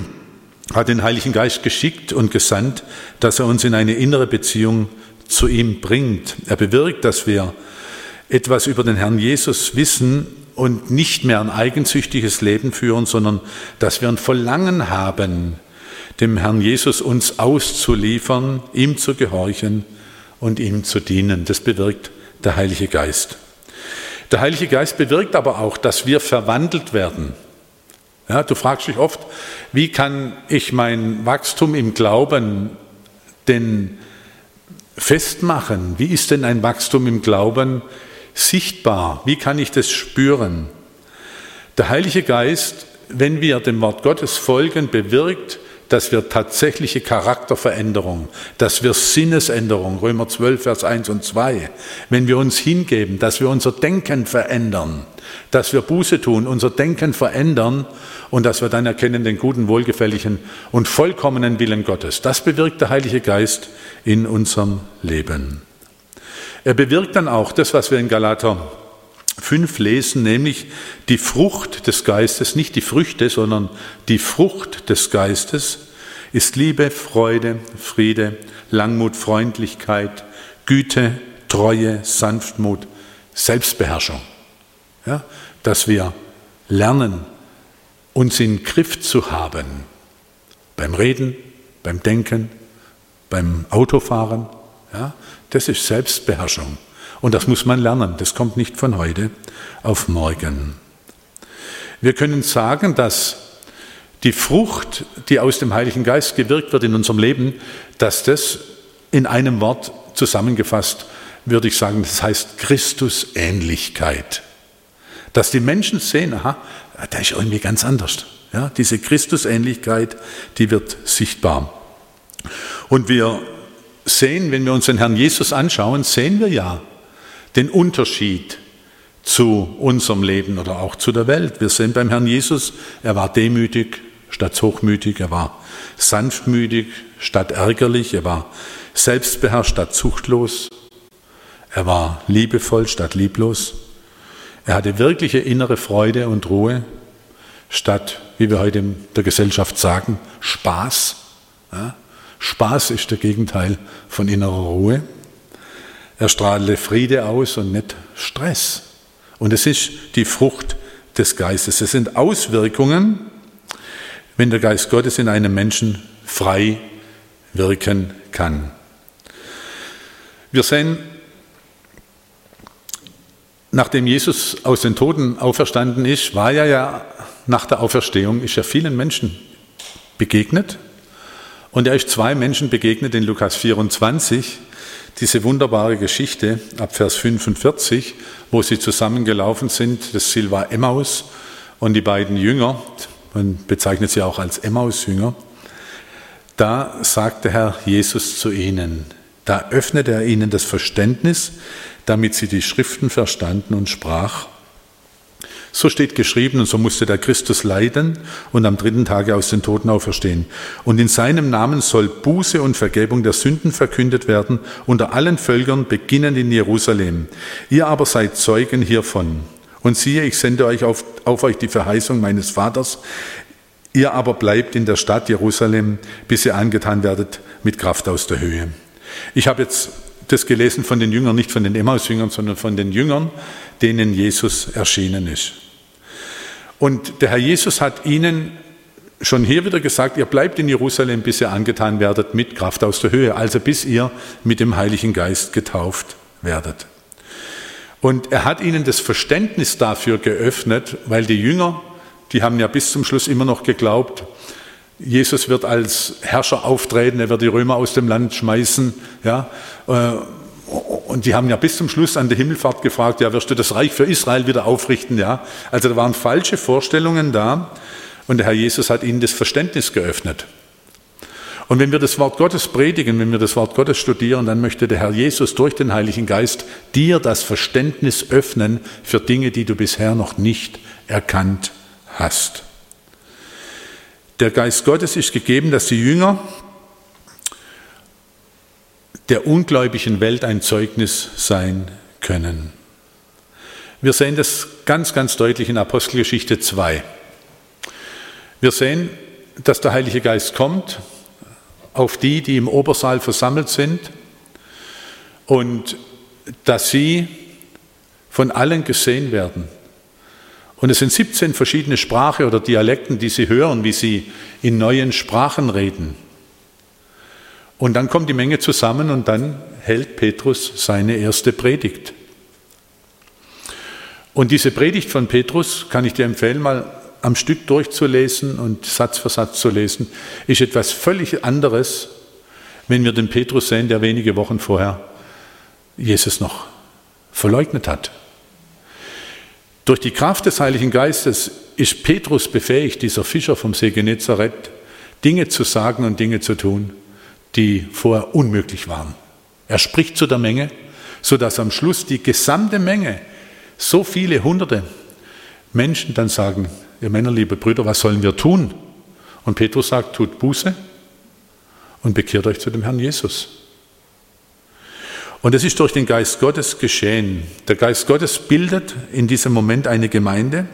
[SPEAKER 2] hat den Heiligen Geist geschickt und gesandt, dass er uns in eine innere Beziehung zu ihm bringt. Er bewirkt, dass wir etwas über den Herrn Jesus wissen und nicht mehr ein eigensüchtiges Leben führen, sondern dass wir ein Verlangen haben, dem Herrn Jesus uns auszuliefern, ihm zu gehorchen und ihm zu dienen. Das bewirkt der Heilige Geist. Der Heilige Geist bewirkt aber auch, dass wir verwandelt werden. Ja, du fragst dich oft, wie kann ich mein Wachstum im Glauben denn festmachen? Wie ist denn ein Wachstum im Glauben sichtbar? Wie kann ich das spüren? Der Heilige Geist, wenn wir dem Wort Gottes folgen, bewirkt, dass wir tatsächliche Charakterveränderung, dass wir Sinnesänderung, Römer zwölf, Vers eins und zwei, wenn wir uns hingeben, dass wir unser Denken verändern, dass wir Buße tun, unser Denken verändern und dass wir dann erkennen den guten, wohlgefälligen und vollkommenen Willen Gottes. Das bewirkt der Heilige Geist in unserem Leben. Er bewirkt dann auch das, was wir in Galater fünf lesen, nämlich die Frucht des Geistes, nicht die Früchte, sondern die Frucht des Geistes ist Liebe, Freude, Friede, Langmut, Freundlichkeit, Güte, Treue, Sanftmut, Selbstbeherrschung. Ja, dass wir lernen, uns in den Griff zu haben, beim Reden, beim Denken, beim Autofahren. Ja, das ist Selbstbeherrschung. Und das muss man lernen, das kommt nicht von heute auf morgen. Wir können sagen, dass die Frucht, die aus dem Heiligen Geist gewirkt wird in unserem Leben, dass das in einem Wort zusammengefasst, würde ich sagen, das heißt Christusähnlichkeit. Dass die Menschen sehen, aha, der ist irgendwie ganz anders. Ja, diese Christusähnlichkeit, die wird sichtbar. Und wir sehen, wenn wir uns den Herrn Jesus anschauen, sehen wir ja den Unterschied zu unserem Leben oder auch zu der Welt. Wir sehen beim Herrn Jesus, er war demütig statt hochmütig, er war sanftmütig statt ärgerlich, er war selbstbeherrscht statt zuchtlos, er war liebevoll statt lieblos, er hatte wirkliche innere Freude und Ruhe statt, wie wir heute in der Gesellschaft sagen, Spaß. Ja? Spaß ist das Gegenteil von innerer Ruhe. Er strahlte Friede aus und nicht Stress. Und es ist die Frucht des Geistes. Es sind Auswirkungen, wenn der Geist Gottes in einem Menschen frei wirken kann. Wir sehen nachdem Jesus aus den Toten auferstanden ist, war er ja nach der Auferstehung, ist er vielen Menschen begegnet. Und er ist zwei Menschen begegnet in Lukas vierundzwanzig, diese wunderbare Geschichte ab Vers fünfundvierzig, wo sie zusammengelaufen sind. Das Ziel war Emmaus und die beiden Jünger, man bezeichnet sie auch als Emmaus-Jünger, da sagte Herr Jesus zu ihnen, da öffnete er ihnen das Verständnis, damit sie die Schriften verstanden und sprach, so steht geschrieben, und so musste der Christus leiden und am dritten Tage aus den Toten auferstehen. Und in seinem Namen soll Buße und Vergebung der Sünden verkündet werden unter allen Völkern, beginnend in Jerusalem. Ihr aber seid Zeugen hiervon. Und siehe, ich sende euch auf, auf euch die Verheißung meines Vaters. Ihr aber bleibt in der Stadt Jerusalem, bis ihr angetan werdet mit Kraft aus der Höhe. Ich habe jetzt das gelesen von den Jüngern, nicht von den Emmaus-Jüngern, sondern von den Jüngern, denen Jesus erschienen ist. Und der Herr Jesus hat ihnen schon hier wieder gesagt, ihr bleibt in Jerusalem, bis ihr angetan werdet mit Kraft aus der Höhe, also bis ihr mit dem Heiligen Geist getauft werdet. Und er hat ihnen das Verständnis dafür geöffnet, weil die Jünger, die haben ja bis zum Schluss immer noch geglaubt, Jesus wird als Herrscher auftreten, er wird die Römer aus dem Land schmeißen. Ja, und die haben ja bis zum Schluss an der Himmelfahrt gefragt, ja, wirst du das Reich für Israel wieder aufrichten? Ja, also da waren falsche Vorstellungen da und der Herr Jesus hat ihnen das Verständnis geöffnet. Und wenn wir das Wort Gottes predigen, wenn wir das Wort Gottes studieren, dann möchte der Herr Jesus durch den Heiligen Geist dir das Verständnis öffnen für Dinge, die du bisher noch nicht erkannt hast. Der Geist Gottes ist gegeben, dass die Jünger der ungläubigen Welt ein Zeugnis sein können. Wir sehen das ganz, ganz deutlich in Apostelgeschichte zwei. Wir sehen, dass der Heilige Geist kommt auf die, die im Obersaal versammelt sind und dass sie von allen gesehen werden. Und es sind siebzehn verschiedene Sprachen oder Dialekten, die sie hören, wie sie in neuen Sprachen reden. Und dann kommt die Menge zusammen und dann hält Petrus seine erste Predigt. Und diese Predigt von Petrus, kann ich dir empfehlen, mal am Stück durchzulesen und Satz für Satz zu lesen, ist etwas völlig anderes, wenn wir den Petrus sehen, der wenige Wochen vorher Jesus noch verleugnet hat. Durch die Kraft des Heiligen Geistes ist Petrus befähigt, dieser Fischer vom See Genezareth, Dinge zu sagen und Dinge zu tun, die vorher unmöglich waren. Er spricht zu der Menge, sodass am Schluss die gesamte Menge, so viele hunderte Menschen dann sagen, ihr Männer, liebe Brüder, was sollen wir tun? Und Petrus sagt, tut Buße und bekehrt euch zu dem Herrn Jesus. Und es ist durch den Geist Gottes geschehen. Der Geist Gottes bildet in diesem Moment eine Gemeinde.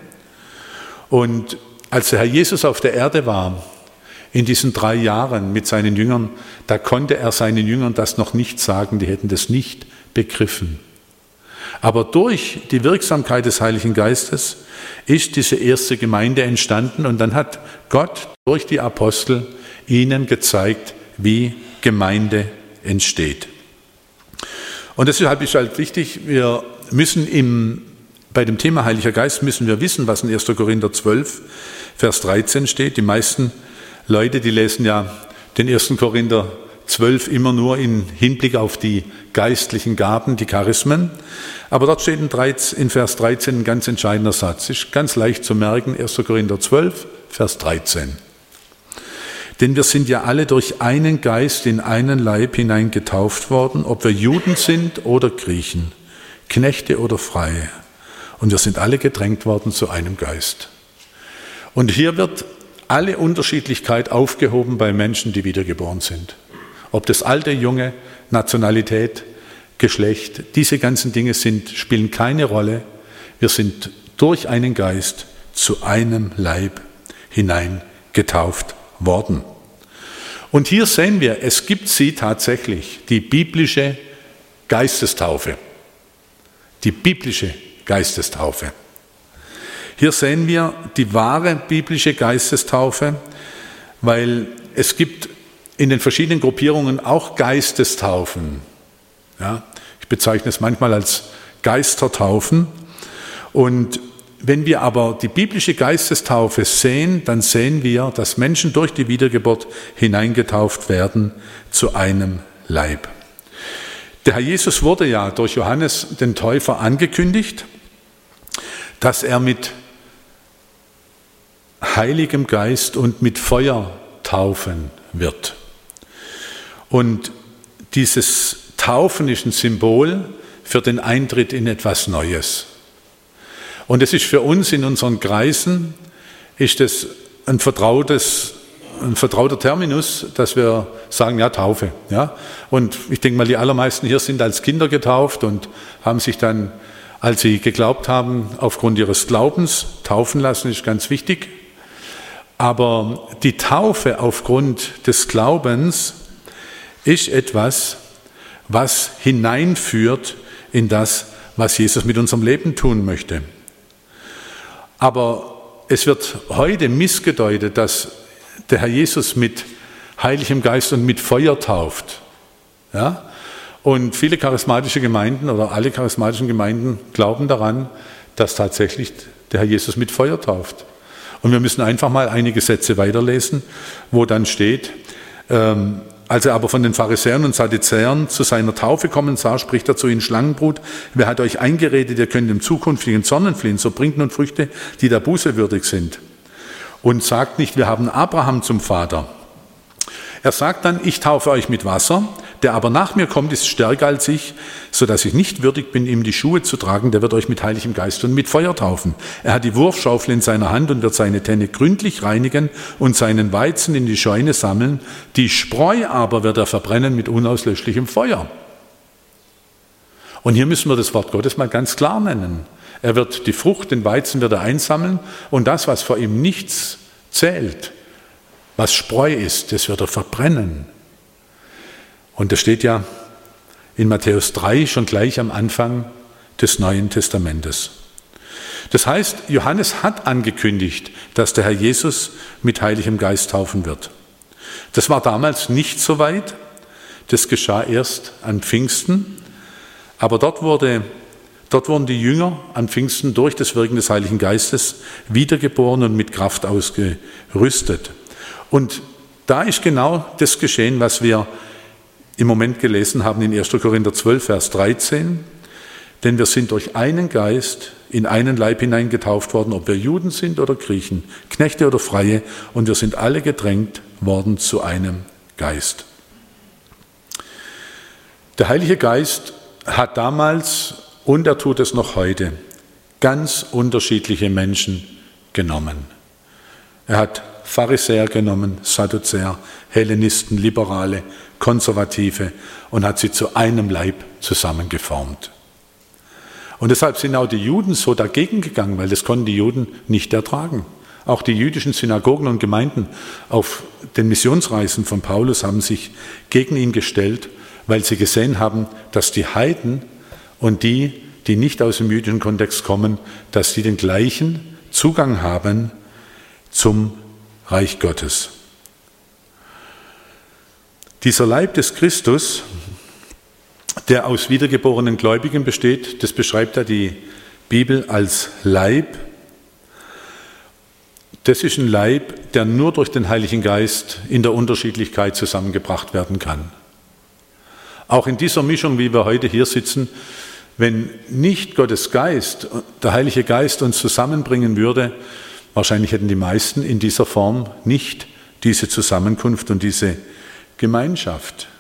[SPEAKER 2] Und als der Herr Jesus auf der Erde war, in diesen drei Jahren mit seinen Jüngern, da konnte er seinen Jüngern das noch nicht sagen, die hätten das nicht begriffen. Aber durch die Wirksamkeit des Heiligen Geistes ist diese erste Gemeinde entstanden und dann hat Gott durch die Apostel ihnen gezeigt, wie Gemeinde entsteht. Und deshalb ist halt wichtig, wir müssen im, bei dem Thema Heiliger Geist müssen wir wissen, was in erster Korinther zwölf, Vers dreizehn steht. Die meisten Leute, die lesen ja den ersten Korinther zwölf immer nur im Hinblick auf die geistlichen Gaben, die Charismen. Aber dort steht in Vers dreizehn ein ganz entscheidender Satz. Ist ganz leicht zu merken, erster Korinther zwölf, Vers dreizehn. Denn wir sind ja alle durch einen Geist in einen Leib hinein getauft worden, ob wir Juden sind oder Griechen, Knechte oder Freie. Und wir sind alle gedrängt worden zu einem Geist. Und hier wird alle Unterschiedlichkeit aufgehoben bei Menschen, die wiedergeboren sind. Ob das alte, junge, Nationalität, Geschlecht, diese ganzen Dinge sind, spielen keine Rolle. Wir sind durch einen Geist zu einem Leib hinein getauft worden. Und hier sehen wir, es gibt sie tatsächlich, die biblische Geistestaufe. Die biblische Geistestaufe. Hier sehen wir die wahre biblische Geistestaufe, weil es gibt in den verschiedenen Gruppierungen auch Geistestaufen. Ja, ich bezeichne es manchmal als Geistertaufen. Und wenn wir aber die biblische Geistestaufe sehen, dann sehen wir, dass Menschen durch die Wiedergeburt hineingetauft werden zu einem Leib. Der Herr Jesus wurde ja durch Johannes den Täufer angekündigt, dass er mit Heiligem Geist und mit Feuer taufen wird. Und dieses Taufen ist ein Symbol für den Eintritt in etwas Neues. Und es ist für uns in unseren Kreisen, ist es ein vertrautes, ein vertrauter Terminus, dass wir sagen, ja, Taufe. Ja? Und ich denke mal, die allermeisten hier sind als Kinder getauft und haben sich dann, als sie geglaubt haben, aufgrund ihres Glaubens taufen lassen, ist ganz wichtig. Aber die Taufe aufgrund des Glaubens ist etwas, was hineinführt in das, was Jesus mit unserem Leben tun möchte. Aber es wird heute missgedeutet, dass der Herr Jesus mit Heiligem Geist und mit Feuer tauft. Ja? Und viele charismatische Gemeinden oder alle charismatischen Gemeinden glauben daran, dass tatsächlich der Herr Jesus mit Feuer tauft. Und wir müssen einfach mal einige Sätze weiterlesen, wo dann steht, ähm, als er aber von den Pharisäern und Sadduzäern zu seiner Taufe kommen sah, spricht er zu ihnen: Schlangenbrut, wer hat euch eingeredet, ihr könnt im zukünftigen Zorn entfliehen, so bringt nun Früchte, die der Buße würdig sind. Und sagt nicht, wir haben Abraham zum Vater. Er sagt dann, ich taufe euch mit Wasser, der aber nach mir kommt, ist stärker als ich, sodass ich nicht würdig bin, ihm die Schuhe zu tragen, der wird euch mit Heiligem Geist und mit Feuer taufen. Er hat die Wurfschaufel in seiner Hand und wird seine Tenne gründlich reinigen und seinen Weizen in die Scheune sammeln. Die Spreu aber wird er verbrennen mit unauslöschlichem Feuer. Und hier müssen wir das Wort Gottes mal ganz klar nennen. Er wird die Frucht, den Weizen wird er einsammeln und das, was vor ihm nichts zählt, was Spreu ist, das wird er verbrennen. Und das steht ja in Matthäus drei schon gleich am Anfang des Neuen Testamentes. Das heißt, Johannes hat angekündigt, dass der Herr Jesus mit Heiligem Geist taufen wird. Das war damals nicht so weit. Das geschah erst an Pfingsten. Aber dort, wurde, dort wurden die Jünger an Pfingsten durch das Wirken des Heiligen Geistes wiedergeboren und mit Kraft ausgerüstet. Und da ist genau das geschehen, was wir im Moment gelesen haben in erster Korinther zwölf, Vers dreizehn. Denn wir sind durch einen Geist in einen Leib hineingetauft worden, ob wir Juden sind oder Griechen, Knechte oder Freie, und wir sind alle gedrängt worden zu einem Geist. Der Heilige Geist hat damals, und er tut es noch heute, ganz unterschiedliche Menschen genommen. Er hat Pharisäer genommen, Sadduzäer, Hellenisten, Liberale, Konservative und hat sie zu einem Leib zusammengeformt. Und deshalb sind auch die Juden so dagegen gegangen, weil das konnten die Juden nicht ertragen. Auch die jüdischen Synagogen und Gemeinden auf den Missionsreisen von Paulus haben sich gegen ihn gestellt, weil sie gesehen haben, dass die Heiden und die, die nicht aus dem jüdischen Kontext kommen, dass sie den gleichen Zugang haben zum Reich Gottes. Dieser Leib des Christus, der aus wiedergeborenen Gläubigen besteht, das beschreibt ja die Bibel als Leib. Das ist ein Leib, der nur durch den Heiligen Geist in der Unterschiedlichkeit zusammengebracht werden kann. Auch in dieser Mischung, wie wir heute hier sitzen, wenn nicht Gottes Geist, der Heilige Geist uns zusammenbringen würde, wahrscheinlich hätten die meisten in dieser Form nicht diese Zusammenkunft und diese Gemeinschaft.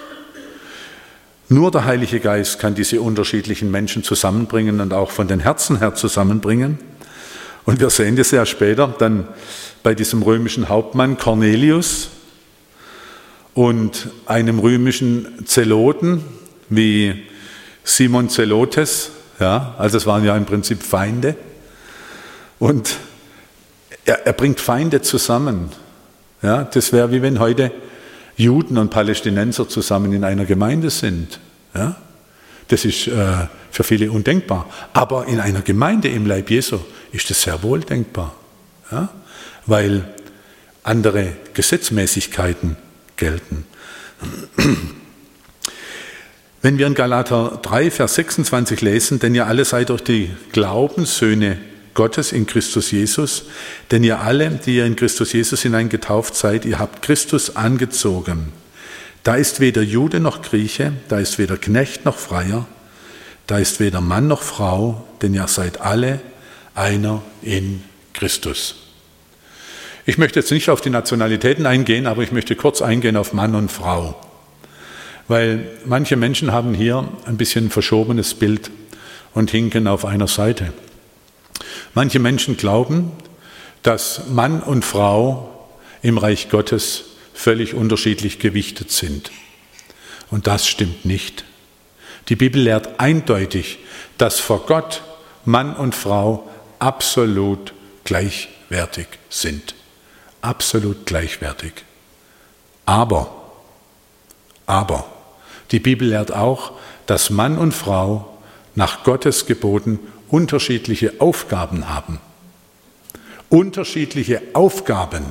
[SPEAKER 2] Nur der Heilige Geist kann diese unterschiedlichen Menschen zusammenbringen und auch von den Herzen her zusammenbringen. Und wir sehen das ja später dann bei diesem römischen Hauptmann Cornelius und einem römischen Zeloten wie Simon Zelotes. Ja, also es waren ja im Prinzip Feinde. Und er, er bringt Feinde zusammen. Ja, das wäre wie wenn heute Juden und Palästinenser zusammen in einer Gemeinde sind. Ja, das ist äh, für viele undenkbar. Aber in einer Gemeinde im Leib Jesu ist das sehr wohl denkbar. Ja, weil andere Gesetzmäßigkeiten gelten. Wenn wir in Galater drei, Vers sechsundzwanzig lesen, denn ihr alle seid durch die Glaubenssöhne Gottes in Christus Jesus, denn ihr alle, die ihr in Christus Jesus hineingetauft seid, ihr habt Christus angezogen. Da ist weder Jude noch Grieche, da ist weder Knecht noch Freier, da ist weder Mann noch Frau, denn ihr seid alle einer in Christus. Ich möchte jetzt nicht auf die Nationalitäten eingehen, aber ich möchte kurz eingehen auf Mann und Frau. Weil manche Menschen haben hier ein bisschen ein verschobenes Bild und hinken auf einer Seite. Manche Menschen glauben, dass Mann und Frau im Reich Gottes völlig unterschiedlich gewichtet sind. Und das stimmt nicht. Die Bibel lehrt eindeutig, dass vor Gott Mann und Frau absolut gleichwertig sind. Absolut gleichwertig. Aber, aber, die Bibel lehrt auch, dass Mann und Frau nach Gottes Geboten unterschiedliche Aufgaben haben. Unterschiedliche Aufgaben.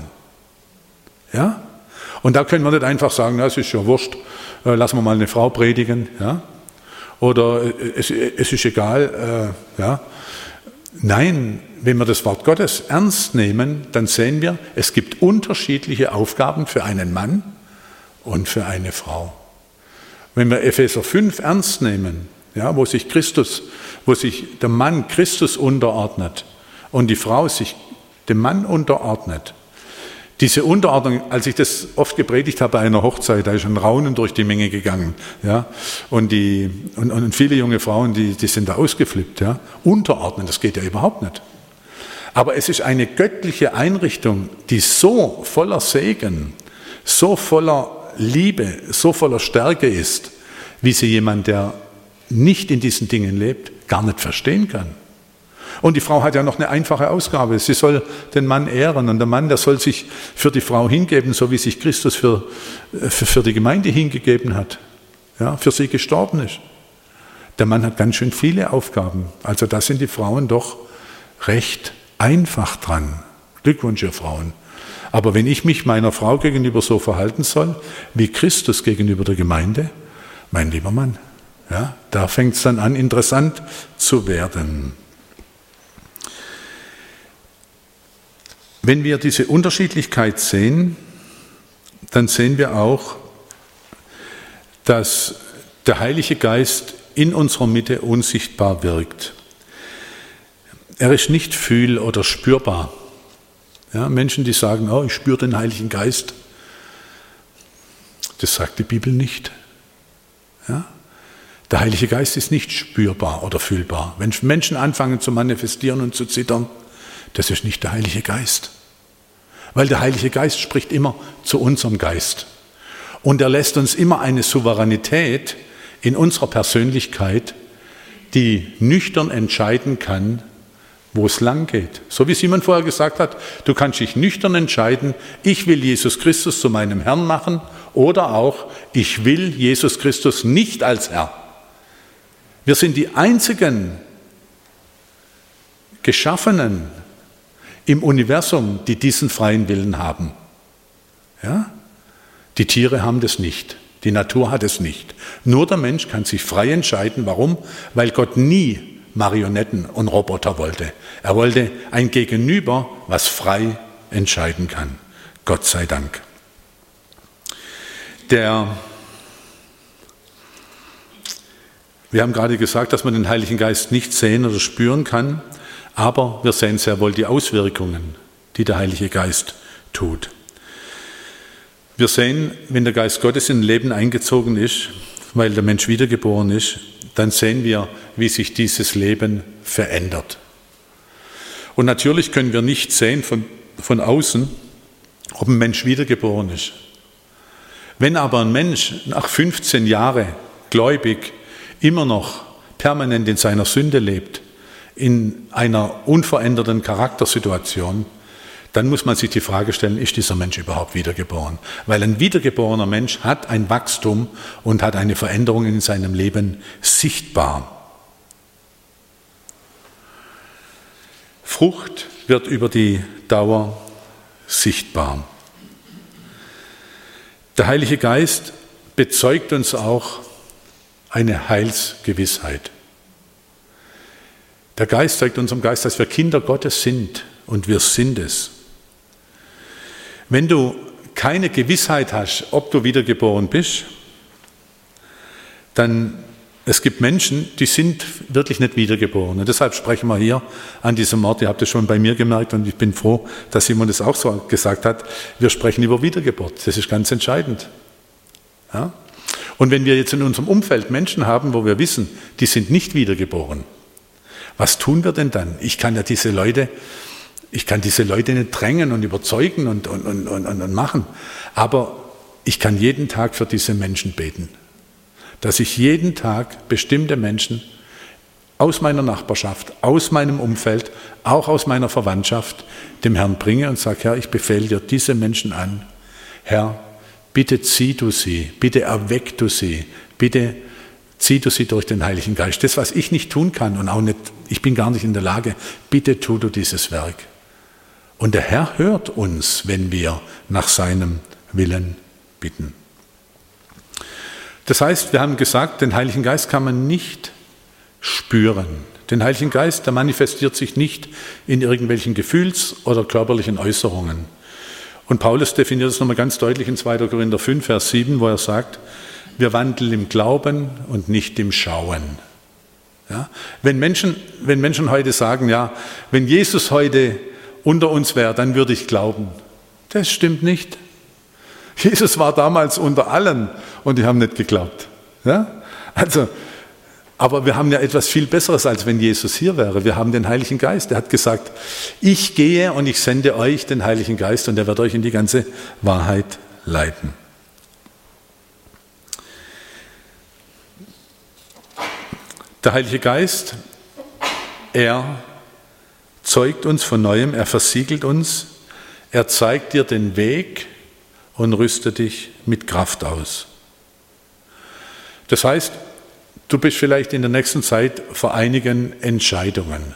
[SPEAKER 2] Ja? Und da können wir nicht einfach sagen, na, es ist ja wurscht, äh, lassen wir mal eine Frau predigen. Ja? Oder äh, es, es ist egal. Äh, ja? Nein, wenn wir das Wort Gottes ernst nehmen, dann sehen wir, es gibt unterschiedliche Aufgaben für einen Mann und für eine Frau. Wenn wir Epheser fünf ernst nehmen, ja, wo sich Christus, wo sich der Mann Christus unterordnet und die Frau sich dem Mann unterordnet. Diese Unterordnung, als ich das oft gepredigt habe bei einer Hochzeit, da ist ein Raunen durch die Menge gegangen. Ja, und, die, und, und viele junge Frauen, die, die sind da ausgeflippt. Ja. Unterordnen, das geht ja überhaupt nicht. Aber es ist eine göttliche Einrichtung, die so voller Segen, so voller Liebe, so voller Stärke ist, wie sie jemand, der nicht in diesen Dingen lebt, gar nicht verstehen kann. Und die Frau hat ja noch eine einfache Ausgabe. Sie soll den Mann ehren und der Mann, der soll sich für die Frau hingeben, so wie sich Christus für, für, für die Gemeinde hingegeben hat, ja, für sie gestorben ist. Der Mann hat ganz schön viele Aufgaben. Also da sind die Frauen doch recht einfach dran. Glückwunsch, ihr Frauen. Aber wenn ich mich meiner Frau gegenüber so verhalten soll, wie Christus gegenüber der Gemeinde, mein lieber Mann, ja, da fängt es dann an, interessant zu werden. Wenn wir diese Unterschiedlichkeit sehen, dann sehen wir auch, dass der Heilige Geist in unserer Mitte unsichtbar wirkt. Er ist nicht fühl- oder spürbar. Ja, Menschen, die sagen, oh, ich spüre den Heiligen Geist, das sagt die Bibel nicht. Ja? Der Heilige Geist ist nicht spürbar oder fühlbar. Wenn Menschen anfangen zu manifestieren und zu zittern, das ist nicht der Heilige Geist. Weil der Heilige Geist spricht immer zu unserem Geist. Und er lässt uns immer eine Souveränität in unserer Persönlichkeit, die nüchtern entscheiden kann, wo es lang geht. So wie Simon vorher gesagt hat, du kannst dich nüchtern entscheiden, ich will Jesus Christus zu meinem Herrn machen oder auch, ich will Jesus Christus nicht als Herr. Wir sind die einzigen Geschaffenen im Universum, die diesen freien Willen haben. Ja? Die Tiere haben das nicht, die Natur hat es nicht. Nur der Mensch kann sich frei entscheiden. Warum? Weil Gott nie Marionetten und Roboter wollte. Er wollte ein Gegenüber, was frei entscheiden kann. Gott sei Dank. Der, wir haben gerade gesagt, dass man den Heiligen Geist nicht sehen oder spüren kann, aber wir sehen sehr wohl die Auswirkungen, die der Heilige Geist tut. Wir sehen, wenn der Geist Gottes in ein Leben eingezogen ist, weil der Mensch wiedergeboren ist, dann sehen wir, wie sich dieses Leben verändert. Und natürlich können wir nicht sehen von, von außen, ob ein Mensch wiedergeboren ist. Wenn aber ein Mensch nach fünfzehn Jahren gläubig immer noch permanent in seiner Sünde lebt, in einer unveränderten Charaktersituation, dann muss man sich die Frage stellen, ist dieser Mensch überhaupt wiedergeboren? Weil ein wiedergeborener Mensch hat ein Wachstum und hat eine Veränderung in seinem Leben sichtbar. Frucht wird über die Dauer sichtbar. Der Heilige Geist bezeugt uns auch eine Heilsgewissheit. Der Geist zeigt unserem Geist, dass wir Kinder Gottes sind und wir sind es. Wenn du keine Gewissheit hast, ob du wiedergeboren bist, dann, es gibt Menschen, die sind wirklich nicht wiedergeboren. Und deshalb sprechen wir hier an diesem Ort, ihr habt es schon bei mir gemerkt und ich bin froh, dass Simon das auch so gesagt hat, wir sprechen über Wiedergeburt. Das ist ganz entscheidend. Ja? Und wenn wir jetzt in unserem Umfeld Menschen haben, wo wir wissen, die sind nicht wiedergeboren, was tun wir denn dann? Ich kann ja diese Leute, ich kann diese Leute nicht drängen und überzeugen und, und, und, und, und machen, aber ich kann jeden Tag für diese Menschen beten. Dass ich jeden Tag bestimmte Menschen aus meiner Nachbarschaft, aus meinem Umfeld, auch aus meiner Verwandtschaft dem Herrn bringe und sage, Herr, ich befehle dir diese Menschen an. Herr, bitte zieh du sie, bitte erweck du sie, bitte zieh du sie durch den Heiligen Geist. Das, was ich nicht tun kann und auch nicht, ich bin gar nicht in der Lage, bitte tu du dieses Werk. Und der Herr hört uns, wenn wir nach seinem Willen bitten. Das heißt, wir haben gesagt, den Heiligen Geist kann man nicht spüren. Den Heiligen Geist, der manifestiert sich nicht in irgendwelchen Gefühls- oder körperlichen Äußerungen. Und Paulus definiert es nochmal ganz deutlich in zweiter Korinther fünf, Vers sieben, wo er sagt, wir wandeln im Glauben und nicht im Schauen. Ja? Wenn Menschen, wenn Menschen heute sagen, ja, wenn Jesus heute unter uns wäre, dann würde ich glauben. Das stimmt nicht. Jesus war damals unter allen und die haben nicht geglaubt. Ja? Also, aber wir haben ja etwas viel Besseres, als wenn Jesus hier wäre. Wir haben den Heiligen Geist. Er hat gesagt, ich gehe und ich sende euch den Heiligen Geist und er wird euch in die ganze Wahrheit leiten. Der Heilige Geist, er zeugt uns von Neuem, er versiegelt uns, er zeigt dir den Weg und rüstet dich mit Kraft aus. Das heißt, du bist vielleicht in der nächsten Zeit vor einigen Entscheidungen.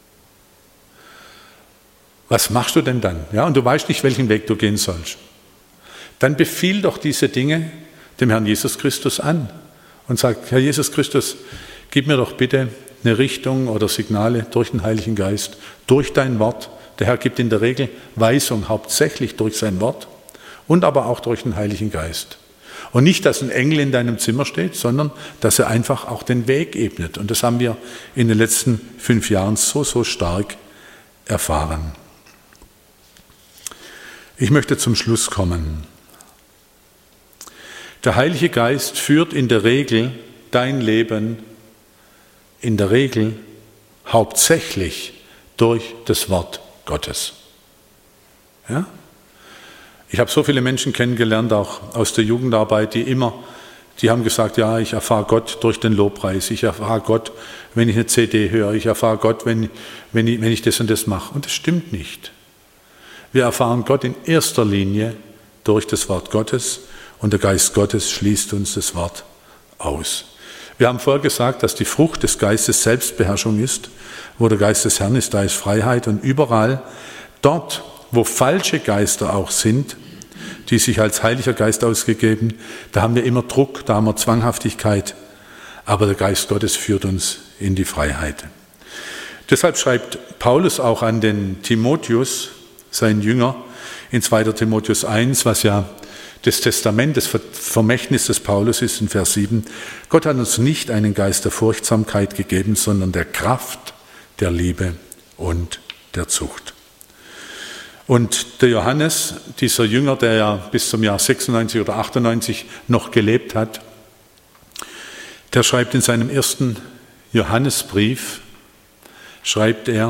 [SPEAKER 2] Was machst du denn dann? Ja, und du weißt nicht, welchen Weg du gehen sollst. Dann befiehl doch diese Dinge dem Herrn Jesus Christus an und sag, Herr Jesus Christus, gib mir doch bitte eine Richtung oder Signale durch den Heiligen Geist, durch dein Wort. Der Herr gibt in der Regel Weisung, hauptsächlich durch sein Wort und aber auch durch den Heiligen Geist. Und nicht, dass ein Engel in deinem Zimmer steht, sondern dass er einfach auch den Weg ebnet. Und das haben wir in den letzten fünf Jahren so, so stark erfahren. Ich möchte zum Schluss kommen. Der Heilige Geist führt in der Regel dein Leben, in der Regel hauptsächlich durch das Wort Gottes. Ja? Ich habe so viele Menschen kennengelernt, auch aus der Jugendarbeit, die immer, die haben gesagt, ja, ich erfahre Gott durch den Lobpreis, ich erfahre Gott, wenn ich eine C D höre, ich erfahre Gott, wenn, wenn, ich, wenn ich das und das mache. Und das stimmt nicht. Wir erfahren Gott in erster Linie durch das Wort Gottes und der Geist Gottes schließt uns das Wort aus. Wir haben vorher gesagt, dass die Frucht des Geistes Selbstbeherrschung ist. Wo der Geist des Herrn ist, da ist Freiheit. Und überall dort, wo falsche Geister auch sind, die sich als Heiliger Geist ausgegeben, da haben wir immer Druck, da haben wir Zwanghaftigkeit. Aber der Geist Gottes führt uns in die Freiheit. Deshalb schreibt Paulus auch an den Timotheus, seinen Jünger, in zweiter Timotheus eins, was ja das Testament, das Vermächtnis des Paulus ist in Vers sieben. Gott hat uns nicht einen Geist der Furchtsamkeit gegeben, sondern der Kraft, der Liebe und der Zucht. Und der Johannes, dieser Jünger, der ja bis zum Jahr sechsundneunzig oder achtundneunzig noch gelebt hat, der schreibt in seinem ersten Johannesbrief, schreibt er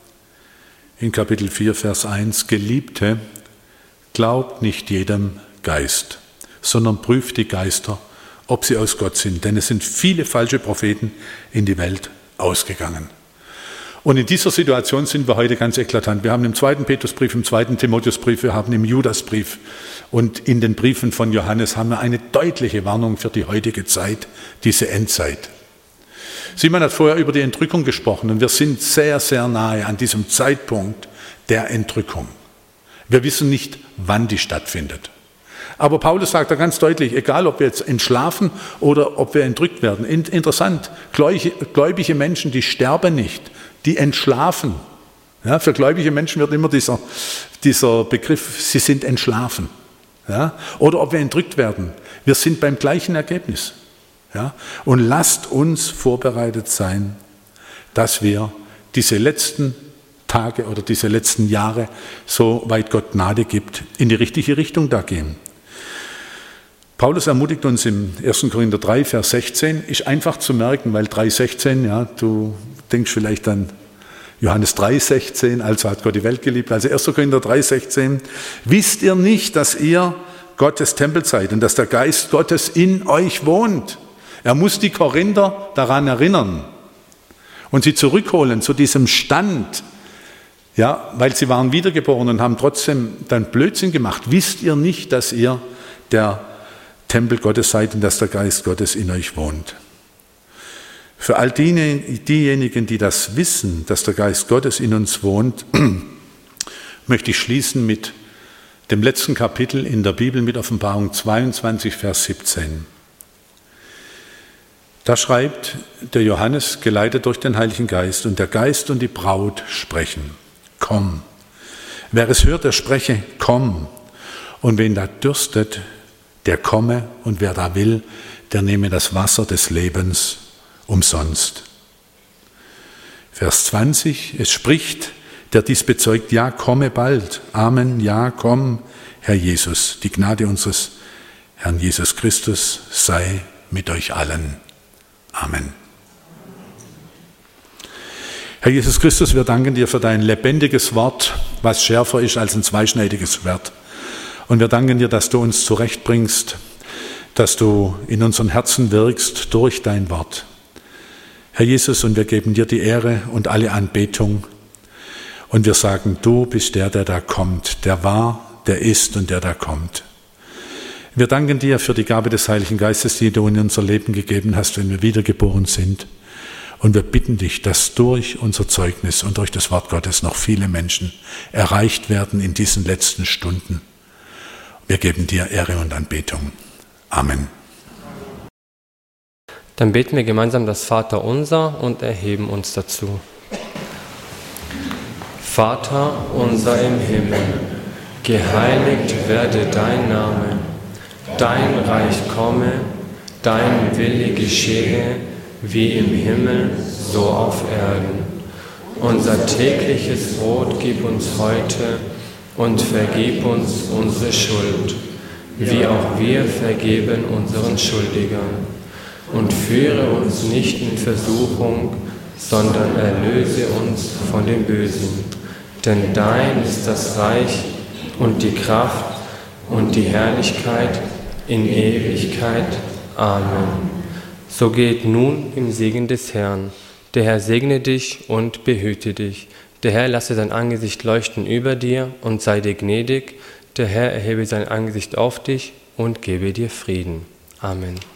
[SPEAKER 2] in Kapitel vier, Vers eins, Geliebte, glaubt nicht jedem Geist, sondern prüft die Geister, ob sie aus Gott sind. Denn es sind viele falsche Propheten in die Welt ausgegangen. Und in dieser Situation sind wir heute ganz eklatant. Wir haben im zweiten Petrusbrief, im zweiten Timotheusbrief, wir haben im Judasbrief und in den Briefen von Johannes haben wir eine deutliche Warnung für die heutige Zeit, diese Endzeit. Simon hat vorher über die Entrückung gesprochen und wir sind sehr, sehr nahe an diesem Zeitpunkt der Entrückung. Wir wissen nicht, wann die stattfindet. Aber Paulus sagt da ganz deutlich, egal ob wir jetzt entschlafen oder ob wir entrückt werden. Interessant, gläubige Menschen, die sterben nicht, die entschlafen. Ja, für gläubige Menschen wird immer dieser, dieser Begriff, sie sind entschlafen. Ja, oder ob wir entrückt werden, wir sind beim gleichen Ergebnis. Ja, und lasst uns vorbereitet sein, dass wir diese letzten Tage oder diese letzten Jahre, so weit Gott Gnade gibt, in die richtige Richtung da gehen. Paulus ermutigt uns im ersten Korinther drei, Vers sechzehn, ist einfach zu merken, weil drei, sechzehn, ja, du denkst vielleicht an Johannes drei, sechzehn, also hat Gott die Welt geliebt, also erster Korinther drei, sechzehn, wisst ihr nicht, dass ihr Gottes Tempel seid und dass der Geist Gottes in euch wohnt? Er muss die Korinther daran erinnern und sie zurückholen zu diesem Stand, ja, weil sie waren wiedergeboren und haben trotzdem dann Blödsinn gemacht. Wisst ihr nicht, dass ihr der Tempel Gottes seid und dass der Geist Gottes in euch wohnt? Für all diejenigen, die das wissen, dass der Geist Gottes in uns wohnt, möchte ich schließen mit dem letzten Kapitel in der Bibel, mit Offenbarung zweiundzwanzig, Vers siebzehn. Da schreibt der Johannes, geleitet durch den Heiligen Geist, und der Geist und die Braut sprechen, komm. Wer es hört, der spreche, komm. Und wen da dürstet, der komme, und wer da will, der nehme das Wasser des Lebens umsonst. Vers zwanzig, es spricht, der dies bezeugt, ja, komme bald. Amen, ja, komm, Herr Jesus. Die Gnade unseres Herrn Jesus Christus sei mit euch allen. Amen. Herr Jesus Christus, wir danken dir für dein lebendiges Wort, was schärfer ist als ein zweischneidiges Schwert. Und wir danken dir, dass du uns zurechtbringst, dass du in unseren Herzen wirkst durch dein Wort. Herr Jesus, und wir geben dir die Ehre und alle Anbetung. Und wir sagen, du bist der, der da kommt, der war, der ist und der da kommt. Wir danken dir für die Gabe des Heiligen Geistes, die du in unser Leben gegeben hast, wenn wir wiedergeboren sind. Und wir bitten dich, dass durch unser Zeugnis und durch das Wort Gottes noch viele Menschen erreicht werden in diesen letzten Stunden. Wir geben dir Ehre und Anbetung. Amen.
[SPEAKER 1] Dann beten wir gemeinsam das Vaterunser und erheben uns dazu. Vater unser im Himmel, geheiligt werde dein Name, dein Reich komme, dein Wille geschehe, wie im Himmel, so auf Erden. Unser tägliches Brot gib uns heute und vergib uns unsere Schuld, wie auch wir vergeben unseren Schuldigern. Und führe uns nicht in Versuchung, sondern erlöse uns von dem Bösen. Denn dein ist das Reich und die Kraft und die Herrlichkeit in Ewigkeit. Amen. So geht nun im Segen des Herrn. Der Herr segne dich und behüte dich. Der Herr lasse sein Angesicht leuchten über dir und sei dir gnädig. Der Herr erhebe sein Angesicht auf dich und gebe dir Frieden. Amen.